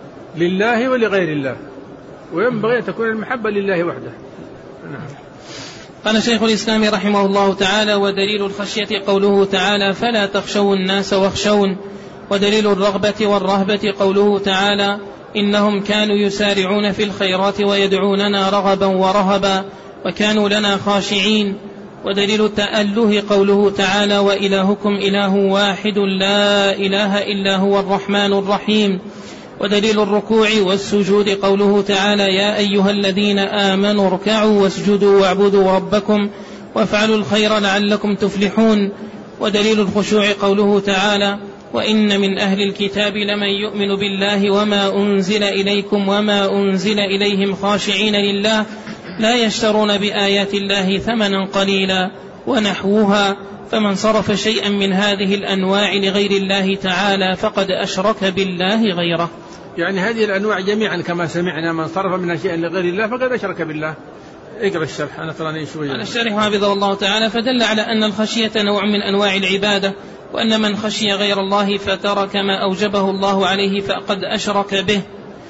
[SPEAKER 2] لله ولغير الله، وينبغي أن تكون المحبة لله وحده. نعم.
[SPEAKER 1] قال شيخ الإسلام رحمه الله تعالى: ودليل الخشية قوله تعالى: فلا تخشوا الناس واخشون. ودليل الرغبة والرهبة قوله تعالى: إنهم كانوا يسارعون في الخيرات ويدعوننا رغبا ورهبا وكانوا لنا خاشعين. ودليل التأله قوله تعالى: وإلهكم إله واحد لا إله إلا هو الرحمن الرحيم. ودليل الركوع والسجود قوله تعالى: يا أيها الذين آمنوا اركعوا واسجدوا واعبدوا ربكم وافعلوا الخير لعلكم تفلحون. ودليل الخشوع قوله تعالى: وإن من أهل الكتاب لمن يؤمن بالله وما أنزل إليكم وما أنزل إليهم خاشعين لله لا يشترون بآيات الله ثمنا قليلا ونحوها. فمن صرف شيئا من هذه الأنواع لغير الله تعالى فقد أشرك بالله غيره.
[SPEAKER 2] يعني هذه الأنواع جميعا كما سمعنا، من صرف منها شيئا لغير الله فقد أشرك بالله. اقرأ الشرح، أنا تراني شوية.
[SPEAKER 1] على الشرح حفظه الله تعالى: فدل على أن الخشية نوع من أنواع العبادة، وأن من خشي غير الله فترك ما أوجبه الله عليه فقد أشرك به.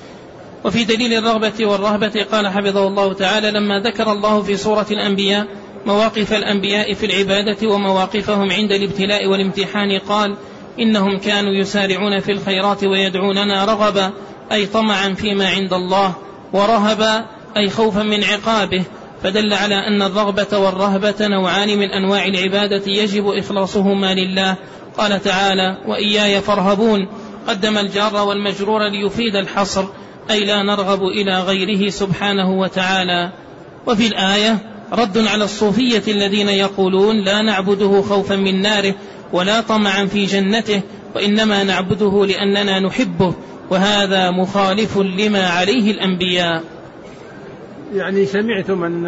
[SPEAKER 1] وفي دليل الرغبة والرهبة قال حفظه الله تعالى: لما ذكر الله في سورة الأنبياء مواقف الأنبياء في العبادة ومواقفهم عند الابتلاء والامتحان قال: إنهم كانوا يسارعون في الخيرات ويدعوننا رغبا أي طمعا فيما عند الله، ورهبا أي خوفا من عقابه. فدل على أن الرغبة والرهبة نوعان من أنواع العبادة يجب إخلاصهما لله. قال تعالى: وإياي فارهبون، قدم الجار والمجرور ليفيد الحصر، أي لا نرغب إلى غيره سبحانه وتعالى. وفي الآية رد على الصوفية الذين يقولون لا نعبده خوفا من ناره ولا طمعا في جنته، وإنما نعبده لأننا نحبه، وهذا مخالف لما عليه الأنبياء.
[SPEAKER 2] يعني سمعتم أن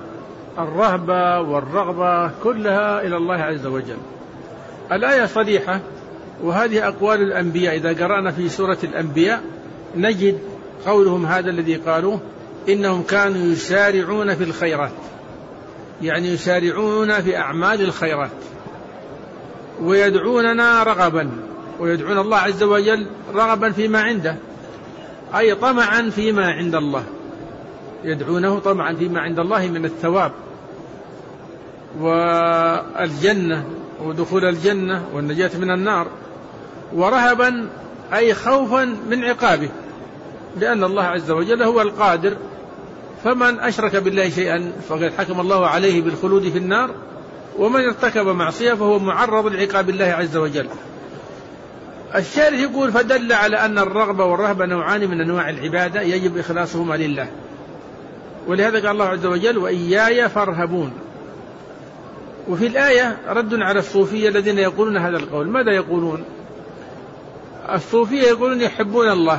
[SPEAKER 2] الرهبة والرغبة كلها إلى الله عز وجل. الآية صريحة، وهذه أقوال الأنبياء. إذا قرأنا في سورة الأنبياء نجد قولهم هذا الذي قالوه: إنهم كانوا يسارعون في الخيرات، يعني يسارعون في أعمال الخيرات، ويدعوننا رغبا، ويدعون الله عز وجل رغبا فيما عنده، أي طمعا فيما عند الله، يدعونه طمعا فيما عند الله من الثواب والجنة ودخول الجنة والنجاة من النار، ورهبا أي خوفا من عقابه، لأن الله عز وجل هو القادر. فمن أشرك بالله شيئا فقد حكم الله عليه بالخلود في النار، ومن ارتكب معصية فهو معرض لعقاب الله عز وجل. الشارح يقول: فدل على أن الرغبة والرهبة نوعان من أنواع العبادة يجب إخلاصهما لله، ولهذا قال الله عز وجل: وإياي فارهبون. وفي الآية رد على الصوفية الذين يقولون هذا القول. ماذا يقولون؟ الصوفية يقولون يحبون الله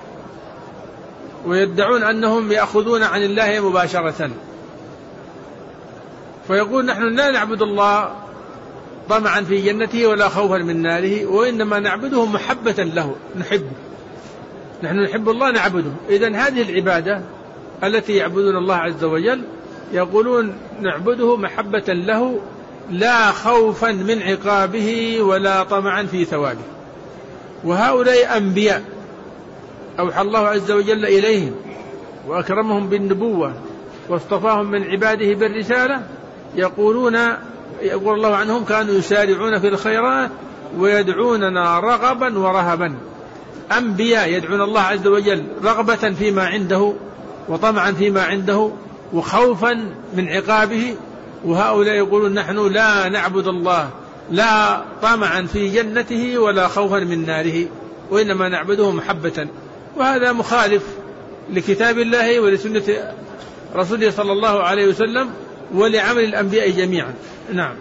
[SPEAKER 2] ويدعون أنهم يأخذون عن الله مباشرة، فيقول: نحن لا نعبد الله طمعا في جنته ولا خوفا من ناره، وإنما نعبده محبة له، نحبه، نحن نحب الله نعبده. إذن هذه العبادة التي يعبدون الله عز وجل يقولون نعبده محبة له لا خوفا من عقابه ولا طمعا في ثوابه. وهؤلاء أنبياء أوحى الله عز وجل إليهم وأكرمهم بالنبوة واصطفاهم من عباده بالرسالة يقولون يقول الله عنهم كانوا يسارعون في الخيرات ويدعوننا رغبا ورهبا. أنبياء يدعون الله عز وجل رغبة فيما عنده وطمعا فيما عنده وخوفا من عقابه، وهؤلاء يقولون نحن لا نعبد الله لا طمعا في جنته ولا خوفا من ناره وإنما نعبده محبة. وهذا مخالف لكتاب الله ولسنة رسوله صلى الله عليه وسلم ولعمل الأنبياء جميعا. نعم.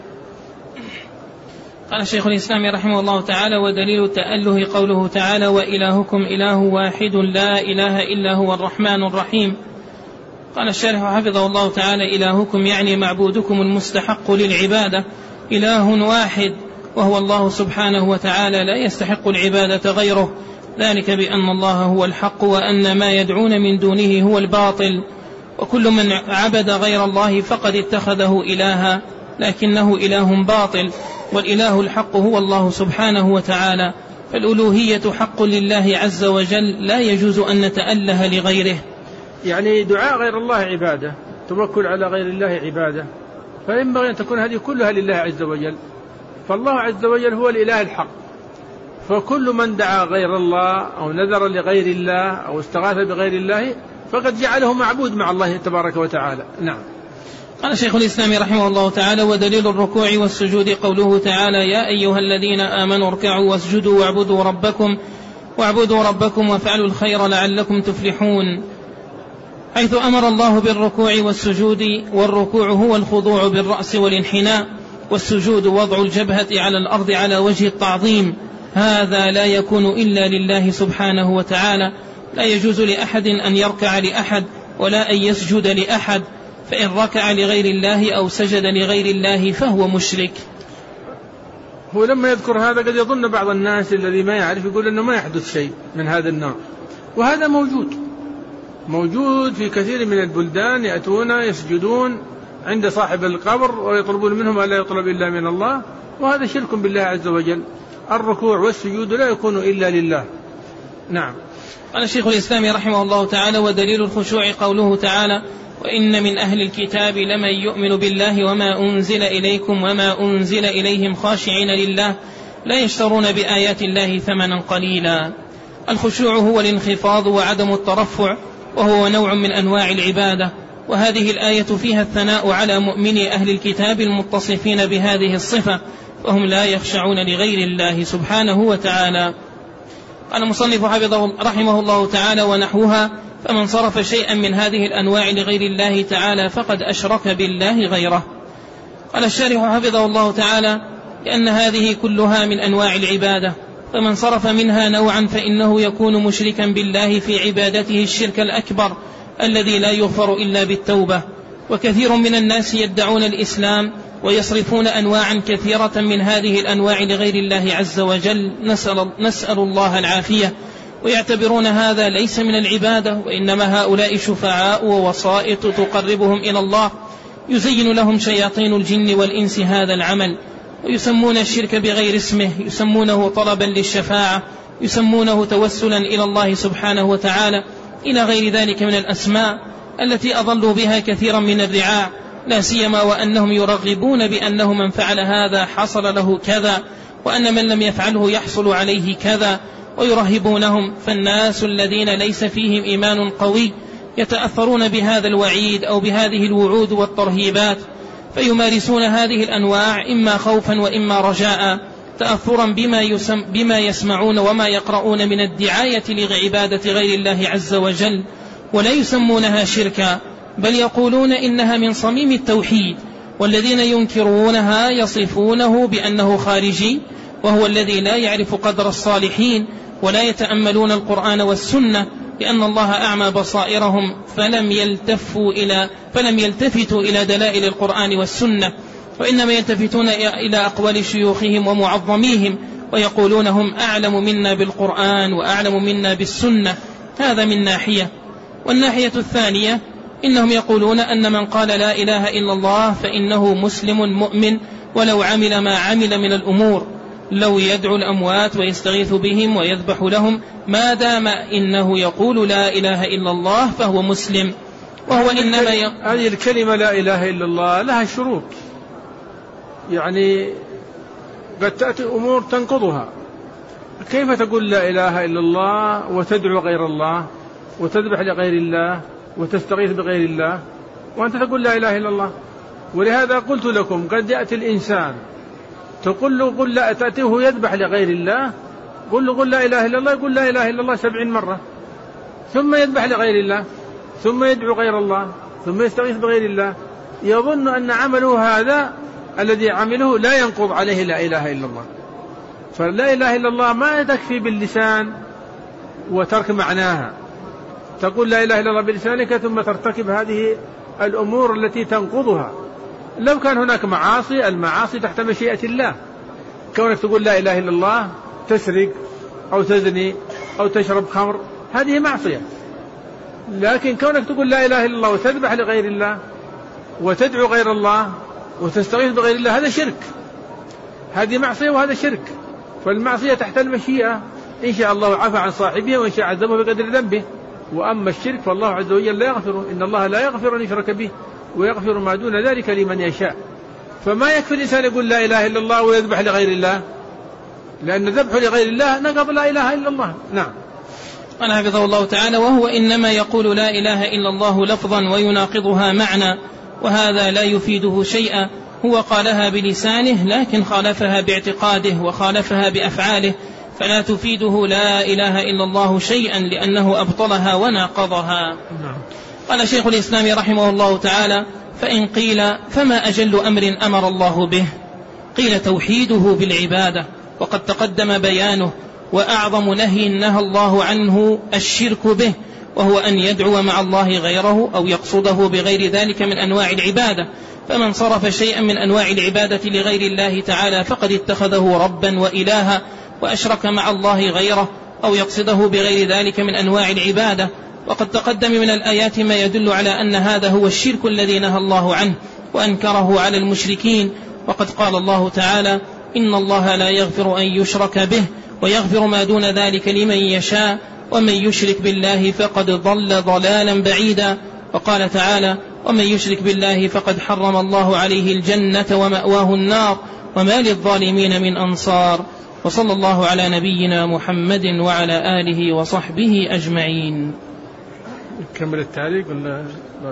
[SPEAKER 1] قال شيخ الإسلام رحمه الله تعالى: ودليل تأله قوله تعالى: وإلهكم إله واحد لا إله إلا هو الرحمن الرحيم. قال الشارح حفظه الله تعالى: إلهكم يعني معبودكم المستحق للعبادة إله واحد وهو الله سبحانه وتعالى لا يستحق العبادة غيره، ذلك بأن الله هو الحق وأن ما يدعون من دونه هو الباطل، وكل من عبد غير الله فقد اتخذه إلها لكنه إله باطل، والإله الحق هو الله سبحانه وتعالى، فالألوهية حق لله عز وجل لا يجوز أن نتأله لغيره.
[SPEAKER 2] يعني دعاء غير الله عبادة، توكل على غير الله عبادة، فينبغي أن تكون هذه كلها لله عز وجل، فالله عز وجل هو الإله الحق، فكل من دعا غير الله أو نذر لغير الله أو استغاث بغير الله فقد جعله معبود مع الله تبارك وتعالى. نعم.
[SPEAKER 1] قال شيخ الإسلام رحمه الله تعالى: ودليل الركوع والسجود قوله تعالى: يا أيها الذين آمنوا اركعوا واسجدوا واعبدوا ربكم واعبدوا ربكم وافعلوا الخير لعلكم تفلحون، حيث أمر الله بالركوع والسجود، والركوع هو الخضوع بالرأس والانحناء، والسجود وضع الجبهة على الأرض على وجه التعظيم، هذا لا يكون إلا لله سبحانه وتعالى، لا يجوز لأحد أن يركع لأحد ولا أن يسجد لأحد، فإن ركع لغير الله أو سجد لغير الله فهو مشرك.
[SPEAKER 2] هو لما يذكر هذا قد يظن بعض الناس الذي ما يعرف يقول أنه ما يحدث شيء من هذا النوع، وهذا موجود موجود في كثير من البلدان، يأتون يسجدون عند صاحب القبر ويطلبون منهم ألا يطلب إلا من الله، وهذا شرك بالله عز وجل. الركوع والسجود لا يكون إلا لله. نعم.
[SPEAKER 1] قال الشيخ الإسلام رحمه الله تعالى: ودليل الخشوع قوله تعالى: وإن من أهل الكتاب لمن يؤمن بالله وما أنزل إليكم وما أنزل إليهم خاشعين لله لا يشترون بآيات الله ثمنا قليلا. الخشوع هو الانخفاض وعدم الترفع، وهو نوع من أنواع العبادة، وهذه الآية فيها الثناء على مؤمني أهل الكتاب المتصفين بهذه الصفة، فهم لا يخشعون لغير الله سبحانه وتعالى. قال المصنف حفظه رحمه الله تعالى: ونحوها: فمن صرف شيئا من هذه الأنواع لغير الله تعالى فقد أشرك بالله غيره. قال الشارح حفظه الله تعالى: لأن هذه كلها من أنواع العبادة، فمن صرف منها نوعا فإنه يكون مشركا بالله في عبادته الشرك الأكبر الذي لا يغفر إلا بالتوبة. وكثير من الناس يدعون الإسلام ويصرفون أنواعا كثيرة من هذه الأنواع لغير الله عز وجل، نسأل, نسأل الله العافية، ويعتبرون هذا ليس من العبادة، وإنما هؤلاء شفعاء ووسائط تقربهم إلى الله، يزين لهم شياطين الجن والإنس هذا العمل، ويسمون الشرك بغير اسمه، يسمونه طلبا للشفاعة، يسمونه توسلا إلى الله سبحانه وتعالى، إلى غير ذلك من الأسماء التي أضلوا بها كثيرا من الرعاع، لا سيما وأنهم يرغبون بأنه من فعل هذا حصل له كذا، وأن من لم يفعله يحصل عليه كذا، ويرهبونهم. فالناس الذين ليس فيهم إيمان قوي يتأثرون بهذا الوعيد أو بهذه الوعود والترهيبات، فيمارسون هذه الأنواع إما خوفا وإما رجاء، تأثرا بما, يسم بما يسمعون وما يقرؤون من الدعاية لعبادة غير الله عز وجل، ولا يسمونها شركا، بل يقولون إنها من صميم التوحيد، والذين ينكرونها يصفونه بأنه خارجي، وهو الذي لا يعرف قدر الصالحين ولا يتأملون القرآن والسنة، لأن الله أعمى بصائرهم فلم يلتفوا إلى فلم يلتفتوا إلى دلائل القرآن والسنة، وإنما يلتفتون إلى أقوال شيوخهم ومعظميهم، ويقولون هم أعلم منا بالقرآن وأعلم منا بالسنة. هذا من ناحية. والناحية الثانية إنهم يقولون أن من قال لا إله إلا الله فإنه مسلم مؤمن ولو عمل ما عمل من الأمور، لو يدعو الأموات ويستغيث بهم ويذبح لهم، ما دام إنه يقول لا إله إلا الله فهو مسلم. وهو إنما ي...
[SPEAKER 2] هذه الكلمة لا إله إلا الله لها شروط، يعني قد تأتي أمور تنقضها. كيف تقول لا إله إلا الله وتدعو غير الله وتذبح لغير الله وتستغيث بغير الله وأنت تقول لا إله إلا الله؟ ولهذا قلت لكم قد يأتي الإنسان تقول له قل لا، تأتيه يذبح لغير الله، قل له قل لا إله إلا الله، يقول لا إله إلا الله سبعين مرة، ثم يذبح لغير الله، ثم يدعو غير الله، ثم يستغيث بغير الله، يظن أن عمله هذا الذي عمله لا ينقض عليه لا إله إلا الله. فلا إله إلا الله ما تكفي باللسان وترك معناها، تقول لا إله إلا الله بلسانك ثم ترتكب هذه الأمور التي تنقضها. لو كان هناك معاصي، المعاصي تحت مشيئة الله، كونك تقول لا إله إلا الله تسرق أو تزني أو تشرب خمر هذه معصية، لكن كونك تقول لا إله إلا الله وتذبح لغير الله وتدعو غير الله وتستغيث بغير الله هذا شرك، هذه معصية وهذا شرك. فالمعصية تحت المشيئة، إن شاء الله عفى عن صاحبه وإن شاء عذبه بقدر ذنبه. وأما الشرك فالله عز وجل لا يغفره، إن الله لا يغفر أن يشرك به ويغفر ما دون ذلك لمن يشاء. فما يكفي الإنسان يقول لا إله إلا الله ويذبح لغير الله، لأن ذبح لغير الله نقض لا إله إلا الله. نعم.
[SPEAKER 1] قال حفظه الله تعالى: وهو إنما يقول لا إله إلا الله لفظا ويناقضها معنى، وهذا لا يفيده شيئا. هو قالها بلسانه لكن خالفها باعتقاده وخالفها بأفعاله، فلا تفيده لا إله إلا الله شيئا لأنه أبطلها وناقضها. قال شيخ الإسلام رحمه الله تعالى: فإن قيل فما أجل أمر أمر الله به؟ قيل توحيده بالعبادة، وقد تقدم بيانه. وأعظم نهي نهى الله عنه الشرك به، وهو أن يدعو مع الله غيره أو يقصده بغير ذلك من أنواع العبادة. فمن صرف شيئا من أنواع العبادة لغير الله تعالى فقد اتخذه ربا وإلها وأشرك مع الله غيره أو يقصده بغير ذلك من أنواع العبادة. وقد تقدم من الآيات ما يدل على أن هذا هو الشرك الذي نهى الله عنه وأنكره على المشركين. وقد قال الله تعالى: إن الله لا يغفر أن يشرك به ويغفر ما دون ذلك لمن يشاء ومن يشرك بالله فقد ضل ضلالا بعيدا. وقال تعالى: ومن يشرك بالله فقد حرم الله عليه الجنة ومأواه النار وما للظالمين من أنصار. وصلى الله على نبينا محمد وعلى آله وصحبه أجمعين.
[SPEAKER 2] كمل التعليق ولا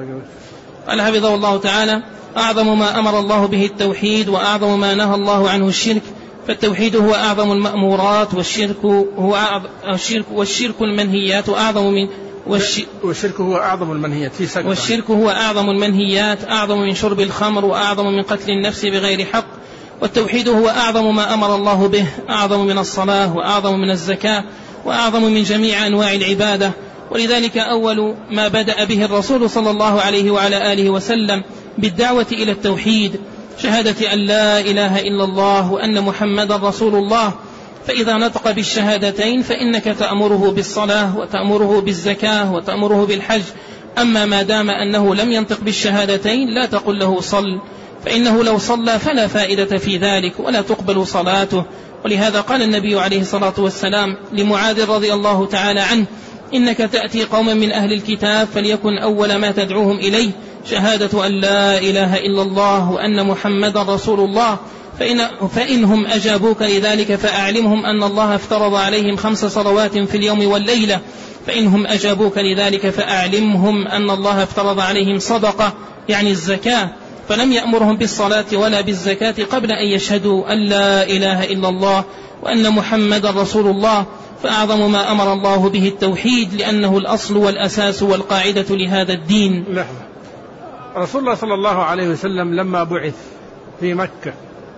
[SPEAKER 1] قال حفظه الله تعالى: أعظم ما أمر الله به التوحيد، وأعظم ما نهى الله عنه الشرك. فالتوحيد هو أعظم المأمورات، والشرك هو أعظم الشرك والشرك المنهيات أعظم من والش...
[SPEAKER 2] والشرك هو أعظم المنهيات في سجن.
[SPEAKER 1] والشرك هو أعظم المنهيات، أعظم من شرب الخمر وأعظم من قتل النفس بغير حق. والتوحيد هو أعظم ما أمر الله به، أعظم من الصلاة وأعظم من الزكاة وأعظم من جميع أنواع العبادة. ولذلك أول ما بدأ به الرسول صلى الله عليه وعلى آله وسلم بالدعوة إلى التوحيد شهادة أن لا إله إلا الله وأن محمد رسول الله. فإذا نطق بالشهادتين فإنك تأمره بالصلاة وتأمره بالزكاة وتأمره بالحج. أما ما دام أنه لم ينطق بالشهادتين لا تقل له صل، فإنه لو صلى فلا فائدة في ذلك ولا تقبل صلاته. ولهذا قال النبي عليه الصلاة والسلام لمعاذ رضي الله تعالى عنه: إنك تأتي قوما من أهل الكتاب فليكن أول ما تدعوهم إليه شهادة أن لا إله إلا الله وأن محمد رسول الله، فإن فإنهم أجابوك لذلك فأعلمهم أن الله افترض عليهم خمس صلوات في اليوم والليلة، فإنهم أجابوك لذلك فأعلمهم أن الله افترض عليهم صدقة يعني الزكاة، فلم يأمرهم بالصلاة ولا بالزكاة قبل أن يشهدوا أن لا إله إلا الله وأن محمد رسول الله. فأعظم ما أمر الله به التوحيد، لأنه الأصل والأساس والقاعدة لهذا الدين.
[SPEAKER 2] لحظة. رسول الله صلى الله عليه وسلم لما بعث في مكة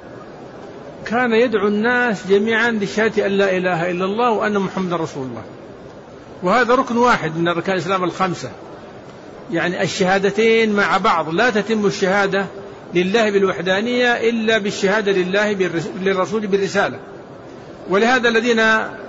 [SPEAKER 2] كان يدعو الناس جميعا لشهادة أن لا إله إلا الله وأن محمد رسول الله، وهذا ركن واحد من أركان الإسلام الخمسة، يعني الشهادتين مع بعض. لا تتم الشهادة لله بالوحدانية إلا بالشهادة لله للرسول بالرسالة. ولهذا الذين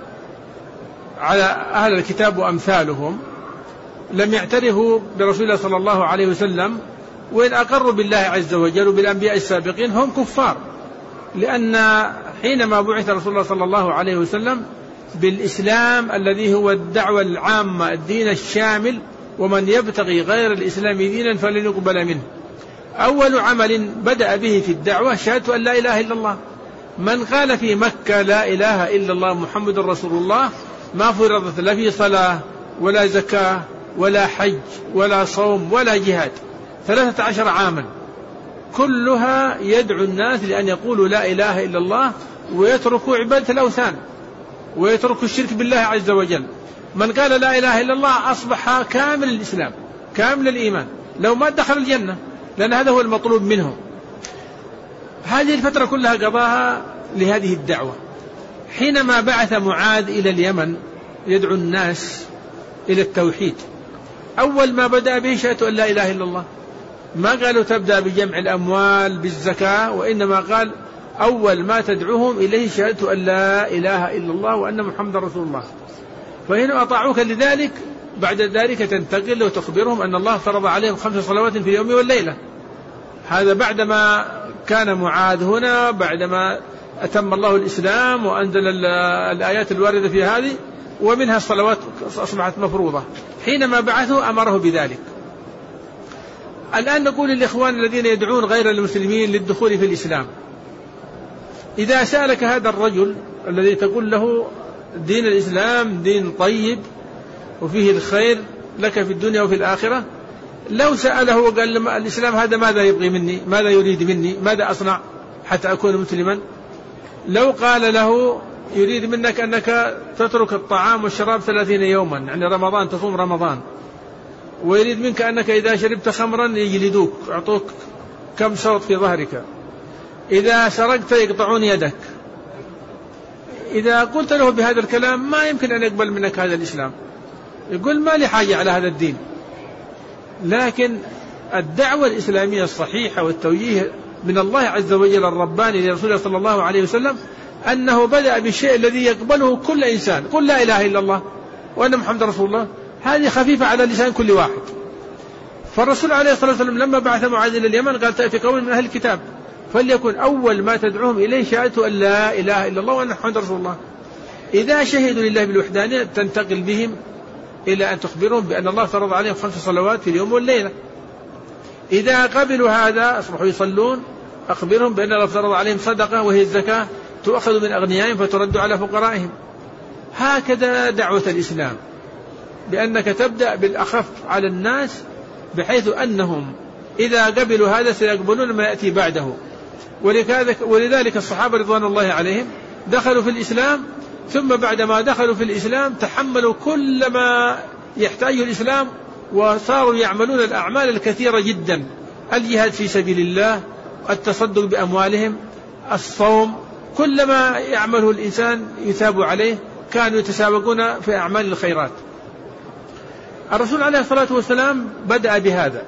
[SPEAKER 2] على أهل الكتاب وأمثالهم لم يعترفوا برسول الله صلى الله عليه وسلم، وإن أقروا بالله عز وجل وبالأنبياء السابقين هم كفار، لأن حينما بعث رسول الله صلى الله عليه وسلم بالإسلام الذي هو الدعوة العامة الدين الشامل ومن يبتغي غير الإسلام دينا فلن يقبل منه. أول عمل بدأ به في الدعوة شهادة أن لا إله إلا الله. من قال في مكة لا إله إلا الله محمد رسول الله ما فرضت لا في صلاة ولا زكاة ولا حج ولا صوم ولا جهاد ثلاثة عشر عاما، كلها يدعو الناس لأن يقولوا لا إله إلا الله ويتركوا عبادة الأوثان ويتركوا الشرك بالله عز وجل. من قال لا إله إلا الله أصبح كامل الإسلام كامل الإيمان، لو ما دخل الجنة، لأن هذا هو المطلوب منه. هذه الفترة كلها قضاها لهذه الدعوة. حينما بعث معاذ إلى اليمن يدعو الناس إلى التوحيد، أول ما بدأ به شهادة أن لا إله إلا الله. ما قالوا تبدأ بجمع الأموال بالزكاة، وإنما قال أول ما تدعوهم إليه شهادة أن لا إله إلا الله وأن محمد رسول الله. فإن أطاعوك لذلك بعد ذلك تنتقل وتخبرهم أن الله فرض عليهم خمس صلوات في اليوم والليلة. هذا بعدما كان معاذ هنا، بعدما أتم الله الإسلام وأنزل الآيات الواردة في هذه، ومنها الصلوات أصبحت مفروضة. حينما بعثوا أمره بذلك. الآن نقول للإخوان الذين يدعون غير المسلمين للدخول في الإسلام: إذا سألك هذا الرجل الذي تقول له دين الإسلام دين طيب وفيه الخير لك في الدنيا وفي الآخرة، لو سأله وقال الإسلام هذا ماذا يبغي مني، ماذا يريد مني، ماذا أصنع حتى أكون مسلما؟ لو قال له يريد منك أنك تترك الطعام والشراب ثلاثين يوما، يعني رمضان تصوم رمضان، ويريد منك أنك إذا شربت خمرا يجلدوك يعطوك كم شوط في ظهرك، إذا سرقت يقطعون يدك، إذا قلت له بهذا الكلام ما يمكن أن يقبل منك هذا الإسلام، يقول ما لي حاجة على هذا الدين. لكن الدعوة الإسلامية الصحيحة والتوجيه من الله عز وجل الرباني لرسوله صلى الله عليه وسلم أنه بدأ بالشيء الذي يقبله كل إنسان: قل لا إله إلا الله وأن محمد رسول الله. هذه خفيفة على لسان كل واحد. فالرسول عليه الصلاة والسلام لما بعث معاذ إلى اليمن قال: تأتي قوم من أهل الكتاب فليكن أول ما تدعوهم إليه شهادة أن لا إله إلا الله وأن محمد رسول الله. إذا شهدوا لله بالوحدانية تنتقل بهم إلى أن تخبرهم بأن الله فرض عليهم خمس صلوات في اليوم والليلة. إذا قبلوا هذا أصبحوا يصلون، أخبرهم بأن الله فرض عليهم صدقة وهي الزكاة تؤخذ من أغنيائهم فترد على فقرائهم. هكذا دعوة الإسلام، بأنك تبدأ بالأخف على الناس بحيث أنهم إذا قبلوا هذا سيقبلون ما يأتي بعده. ولذلك الصحابة رضوان الله عليهم دخلوا في الإسلام، ثم بعدما دخلوا في الإسلام تحملوا كل ما يحتاجه الإسلام، وصاروا يعملون الأعمال الكثيرة جدا: الجهاد في سبيل الله، التصدق بأموالهم، الصوم، كل ما يعمله الإنسان يثاب عليه. كانوا يتسابقون في أعمال الخيرات. الرسول عليه الصلاة والسلام بدأ بهذا،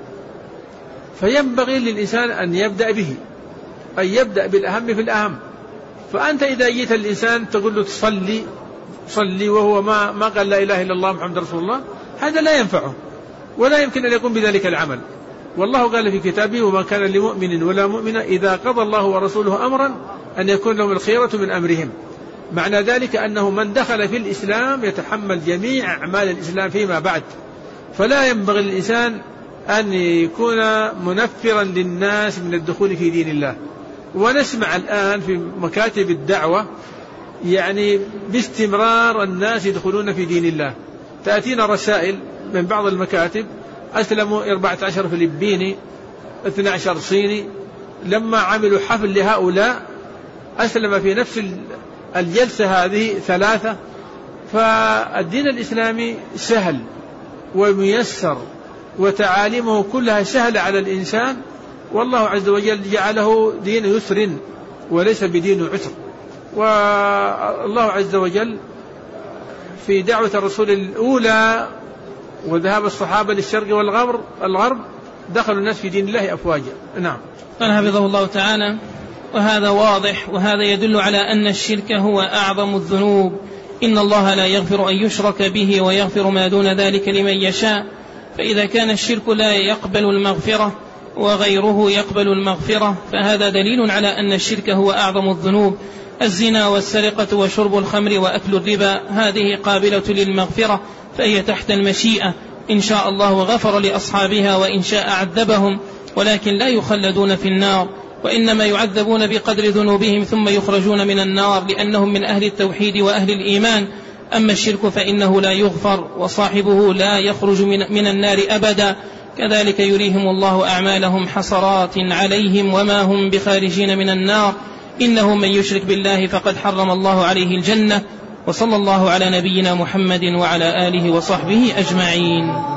[SPEAKER 2] فينبغي للإنسان أن يبدأ به، أن يبدأ بالأهم في الأهم. فأنت إذا جيت الإنسان تقول له تصلي صلي وهو ما, ما قال لا إله إلا الله محمد رسول الله، هذا لا ينفعه ولا يمكن أن يقوم بذلك العمل. والله قال في كتابه: وما كان لمؤمن ولا مؤمنة إذا قضى الله ورسوله أمرا أن يكون لهم الخيرة من أمرهم. معنى ذلك أنه من دخل في الإسلام يتحمل جميع أعمال الإسلام فيما بعد. فلا ينبغي للإنسان أن يكون منفرا للناس من الدخول في دين الله. ونسمع الآن في مكاتب الدعوة يعني باستمرار الناس يدخلون في دين الله. تأتينا رسائل من بعض المكاتب: أسلموا أربعة عشر فلبيني، اثني عشر صيني، لما عملوا حفل لهؤلاء أسلم في نفس الجلسة هذه ثلاثة. فالدين الإسلامي سهل وميسر، وتعاليمه كلها سهلة على الإنسان، والله عز وجل جعله دين يسر وليس بدين عسر. والله عز وجل في دعوة الرسول الأولى وذهاب الصحابة للشرق والغرب الغرب دخلوا الناس في دين الله أفواجا. نعم.
[SPEAKER 1] قال حفظه الله تعالى: وهذا واضح، وهذا يدل على أن الشرك هو أعظم الذنوب. إن الله لا يغفر أن يشرك به ويغفر ما دون ذلك لمن يشاء. فإذا كان الشرك لا يقبل المغفرة وغيره يقبل المغفرة فهذا دليل على أن الشرك هو أعظم الذنوب. الزنا والسرقة وشرب الخمر وأكل الربا هذه قابلة للمغفرة فهي تحت المشيئة، إن شاء الله غفر لأصحابها وإن شاء عذبهم، ولكن لا يخلدون في النار، وإنما يعذبون بقدر ذنوبهم ثم يخرجون من النار لأنهم من أهل التوحيد وأهل الإيمان. أما الشرك فإنه لا يغفر وصاحبه لا يخرج من النار أبدا. كذلك يريهم الله أعمالهم حسرات عليهم وما هم بخارجين من النار. إنه من يشرك بالله فقد حرم الله عليه الجنة. وصلى الله على نبينا محمد وعلى آله وصحبه أجمعين.